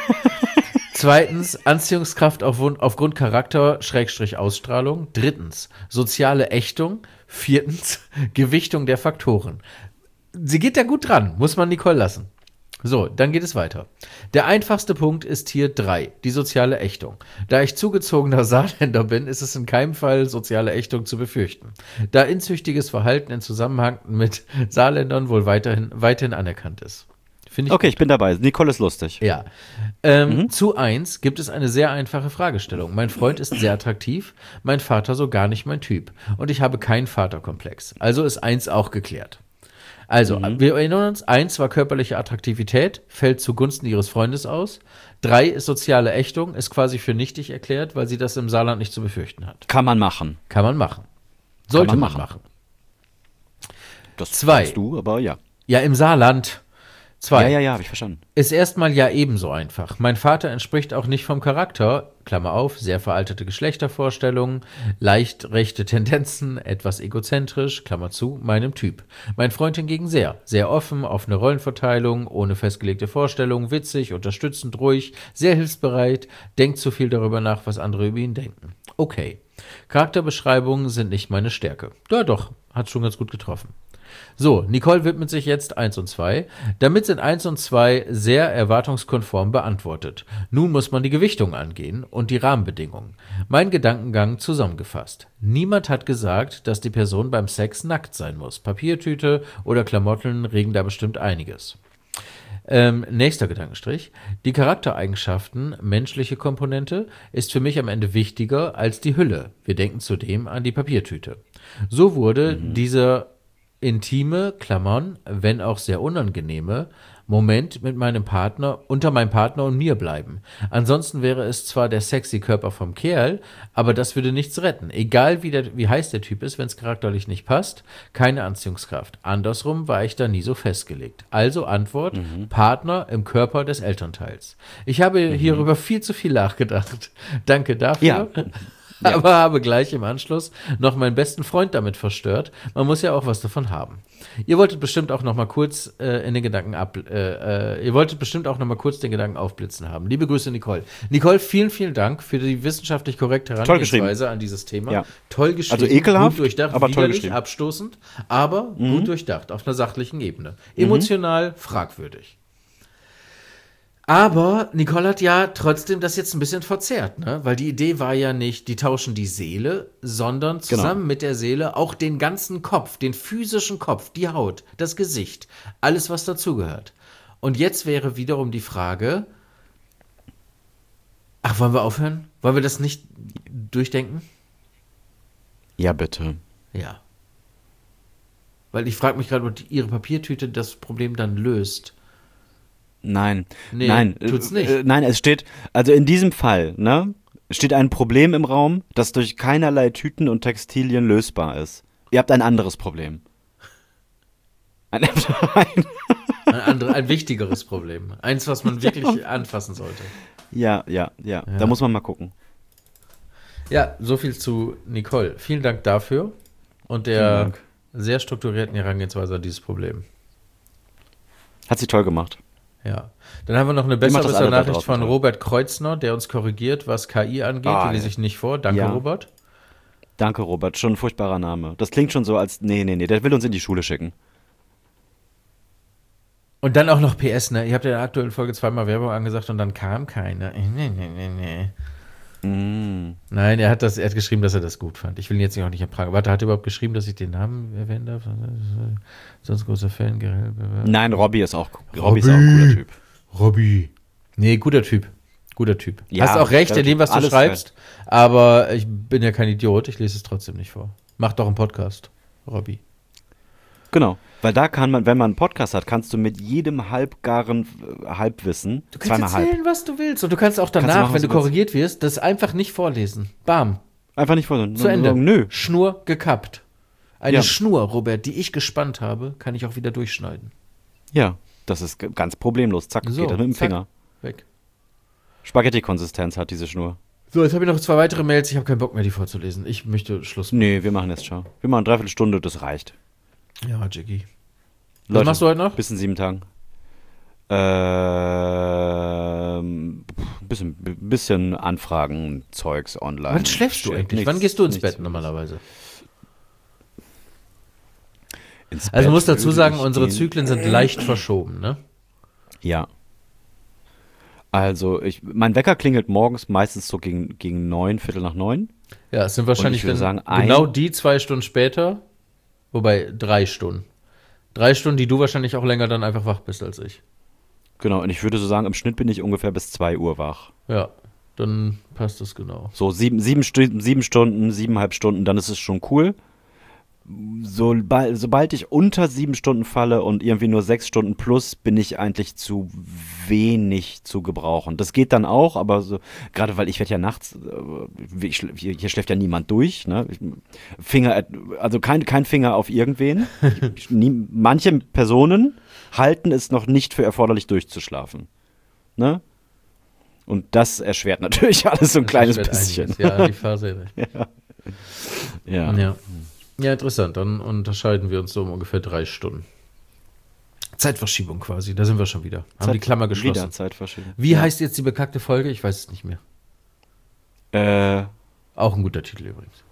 Zweitens, Anziehungskraft auf, aufgrund Charakter, Schrägstrich Ausstrahlung. Drittens, soziale Ächtung. Viertens, Gewichtung der Faktoren. Sie geht da gut dran, muss man Nicole lassen. So, dann geht es weiter. Der einfachste Punkt ist hier drei, die soziale Ächtung. Da ich zugezogener Saarländer bin, ist es in keinem Fall soziale Ächtung zu befürchten. Da inzüchtiges Verhalten in Zusammenhang mit Saarländern wohl weiterhin, weiterhin anerkannt ist. Finde ich Okay, ich bin dabei. Nicole ist lustig. ja. Ähm, Zu eins gibt es eine sehr einfache Fragestellung. Mein Freund ist sehr attraktiv, mein Vater so gar nicht mein Typ. Und ich habe keinen Vaterkomplex. Also ist eins auch geklärt. Also, wir erinnern uns, eins war körperliche Attraktivität, fällt zugunsten ihres Freundes aus. Drei ist soziale Ächtung, ist quasi für nichtig erklärt, weil sie das im Saarland nicht zu befürchten hat. Kann man machen. Kann man machen. Sollte man man machen. machen. Das Zwei. weißt du, aber ja. Ja, im Saarland. Zwei. Ja, ja, ja, habe ich verstanden. Ist erstmal ja ebenso einfach. Mein Vater entspricht auch nicht vom Charakter, Klammer auf, sehr veraltete Geschlechtervorstellungen, leicht rechte Tendenzen, etwas egozentrisch, Klammer zu, meinem Typ. Mein Freund hingegen sehr, sehr offen, offene Rollenverteilung, ohne festgelegte Vorstellungen, witzig, unterstützend, ruhig, sehr hilfsbereit, denkt zu viel darüber nach, was andere über ihn denken. Okay. Charakterbeschreibungen sind nicht meine Stärke. Ja, doch, hat schon ganz gut getroffen. So, Nicole widmet sich jetzt eins und zwei. Damit sind eins und zwei sehr erwartungskonform beantwortet. Nun muss man die Gewichtung angehen und die Rahmenbedingungen. Mein Gedankengang zusammengefasst. Niemand hat gesagt, dass die Person beim Sex nackt sein muss. Papiertüte oder Klamotten regen da bestimmt einiges. Ähm, nächster Gedankenstrich. Die Charaktereigenschaften, menschliche Komponente, ist für mich am Ende wichtiger als die Hülle. Wir denken zudem an die Papiertüte. So wurde dieser intime, Klammern, wenn auch sehr unangenehme, Moment mit meinem Partner, unter meinem Partner und mir bleiben. Ansonsten wäre es zwar der sexy Körper vom Kerl, aber das würde nichts retten. Egal wie, der, wie heiß der Typ ist, wenn es charakterlich nicht passt, keine Anziehungskraft. Andersrum war ich da nie so festgelegt. Also Antwort, Partner im Körper des Elternteils. Ich habe hierüber viel zu viel nachgedacht. Danke dafür. Ja. Aber habe gleich im Anschluss noch meinen besten Freund damit verstört. Man muss ja auch was davon haben. Ihr wolltet bestimmt auch noch mal kurz äh, in den Gedanken ab, äh, äh, ihr wolltet bestimmt auch noch mal kurz den Gedanken aufblitzen haben. Liebe Grüße, Nicole. Nicole, vielen, vielen Dank für die wissenschaftlich korrekte Herangehensweise an dieses Thema. Ja. Toll geschrieben, Also ekelhaft, gut durchdacht, aber toll widerlich, geschrieben. abstoßend, aber gut durchdacht auf einer sachlichen Ebene. Emotional fragwürdig. Aber Nicole hat ja trotzdem das jetzt ein bisschen verzerrt, ne? Weil die Idee war ja nicht, die tauschen die Seele, sondern zusammen Genau. mit der Seele auch den ganzen Kopf, den physischen Kopf, die Haut, das Gesicht, alles, was dazugehört. Und jetzt wäre wiederum die Frage, ach, wollen wir aufhören? Wollen wir das nicht durchdenken? Ja, bitte. Ja. Weil ich frage mich gerade, ob ihre Papiertüte das Problem dann löst. Nein. Nee, nein. tut's äh, nicht. Äh, nein, es steht, also in diesem Fall, ne, steht ein Problem im Raum, das durch keinerlei Tüten und Textilien lösbar ist. Ihr habt ein anderes Problem. Ein, ein, Ein, andere, ein wichtigeres Problem. Eins, was man wirklich anfassen sollte. ja, ja, ja, da muss man mal gucken. Ja, so viel zu Nicole. Vielen Dank dafür und Vielen der Dank. sehr strukturierten Herangehensweise an dieses Problem. Hat sie toll gemacht. Ja. Dann haben wir noch eine macht das bessere alle da Nachricht draußen von toll. Robert Kreuznert, der uns korrigiert, was K I angeht. Ah, Die lese ja. ich nicht vor. Danke, Ja. Robert. Danke, Robert. Schon ein furchtbarer Name. Das klingt schon so als, nee, nee, nee, der will uns in die Schule schicken. Und dann auch noch P S, ne? Ihr habt ja in der aktuellen Folge zweimal Werbung angesagt und dann kam keine. Nee, nee, nee, nee. Mm. Nein, er hat das, er hat geschrieben, dass er das gut fand. Ich will ihn jetzt auch nicht erpragen. Warte, hat er überhaupt geschrieben, dass ich den Namen erwähnen darf? Sonst großer Fan. Nein, Robby ist auch, Robby ist auch ein cooler Typ. Robby. Nee, guter Typ. Guter Typ. Ja, Hast auch recht guter in dem, Typ. was du Alles schreibst, aber ich bin ja kein Idiot, ich lese es trotzdem nicht vor. Mach doch einen Podcast, Robby. Genau, weil da kann man, wenn man einen Podcast hat, kannst du mit jedem halbgaren äh, Halbwissen, Du kannst zweimal halb, erzählen, was du willst. Und du kannst auch danach, Kannst du machen, was wenn du du willst. korrigiert wirst, das einfach nicht vorlesen. Bam. einfach nicht vor Zu Ende. Sagen, nö, Schnur gekappt. Eine Ja. Schnur, Robert, die ich gespannt habe, kann ich auch wieder durchschneiden. ja, das ist g- ganz problemlos. Zack, So, geht das mit dem zack. Finger. Weg. Spaghetti-Konsistenz hat diese Schnur. So, jetzt habe ich noch zwei weitere Mails. Ich habe keinen Bock mehr, die vorzulesen. Ich möchte Schluss machen. Nee, wir machen jetzt schon. Wir machen eine Dreiviertelstunde, das reicht. Ja, Jackie. Was Leute, machst du heute noch? Bis in sieben Tagen. Ähm, pff, bisschen, bisschen Anfragen, Zeugs online. Wann schläfst du Shit, eigentlich? nichts- Wann gehst du ins nichts Bett normalerweise? Ins Also Bett muss dazu würde sagen, ich unsere gehen. Zyklen sind leicht verschoben, ne? Ja. Also, ich, mein Wecker klingelt morgens meistens so gegen, gegen neun, Viertel nach neun. Ja, es sind wahrscheinlich würde wenn, sagen, ein- genau die zwei Stunden später, wobei drei Stunden. Drei Stunden, die du wahrscheinlich auch länger dann einfach wach bist als ich. Genau, und ich würde so sagen, im Schnitt bin ich ungefähr bis zwei Uhr wach. Ja, dann passt das genau. So sieben, sieben, Stu- sieben Stunden, siebeneinhalb Stunden, dann ist es schon cool. Sobald, sobald ich unter sieben Stunden falle und irgendwie nur sechs Stunden plus, bin ich eigentlich zu wenig zu gebrauchen. Das geht dann auch, aber so, gerade weil ich werde ja nachts, äh, ich, schl- hier, hier schläft ja niemand durch, ne? Ich, Finger, also kein, kein Finger auf irgendwen. Ich, nie, manche Personen halten es noch nicht für erforderlich durchzuschlafen. Ne? Und das erschwert natürlich alles so ein Das kleines erschwert bisschen. einiges. Ja, die Phase. Ja. Ja. Ja, interessant. Dann unterscheiden wir uns so um ungefähr drei Stunden. Zeitverschiebung quasi, da sind wir schon wieder. Haben die Klammer geschlossen. Wieder Zeitverschiebung. Wie heißt jetzt die bekackte Folge? Ich weiß es nicht mehr. Äh, Auch ein guter Titel übrigens.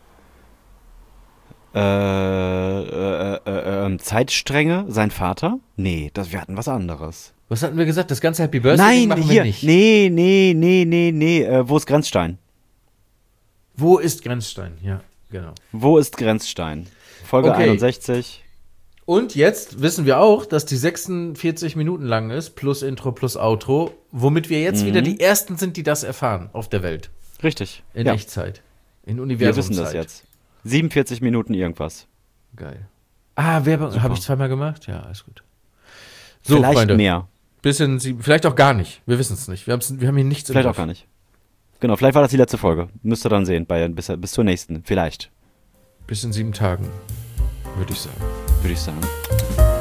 äh, äh, äh, äh, Zeitstränge, sein Vater? Nee, das, wir hatten was anderes. Was hatten wir gesagt? Das ganze Happy Birthday Nein, machen hier, wir nicht. nee, nee, nee, nee, nee, äh, wo ist Grenzstein? Wo ist Grenzstein? Ja, genau. Wo ist Grenzstein? Folge Okay. einundsechzig. Und jetzt wissen wir auch, dass die sechsundvierzig Minuten lang ist, plus Intro, plus Outro, womit wir jetzt Mhm. wieder die Ersten sind, die das erfahren auf der Welt. Richtig. In ja. Echtzeit. In Wir Universumzeit. wissen das jetzt. siebenundvierzig Minuten irgendwas. Geil. Ah, Werbung habe ich zweimal gemacht? Ja, alles gut. So, Vielleicht Freunde. mehr. Bisschen, sie- vielleicht auch gar nicht. Wir wissen es nicht. Wir, haben's- wir haben hier nichts im Vielleicht auch Griff. gar nicht. Genau, vielleicht war das die letzte Folge. Müsst ihr dann sehen, bei, bis, bis zur nächsten. Vielleicht, Bis in sieben Tagen, würde ich sagen. würde ich sagen.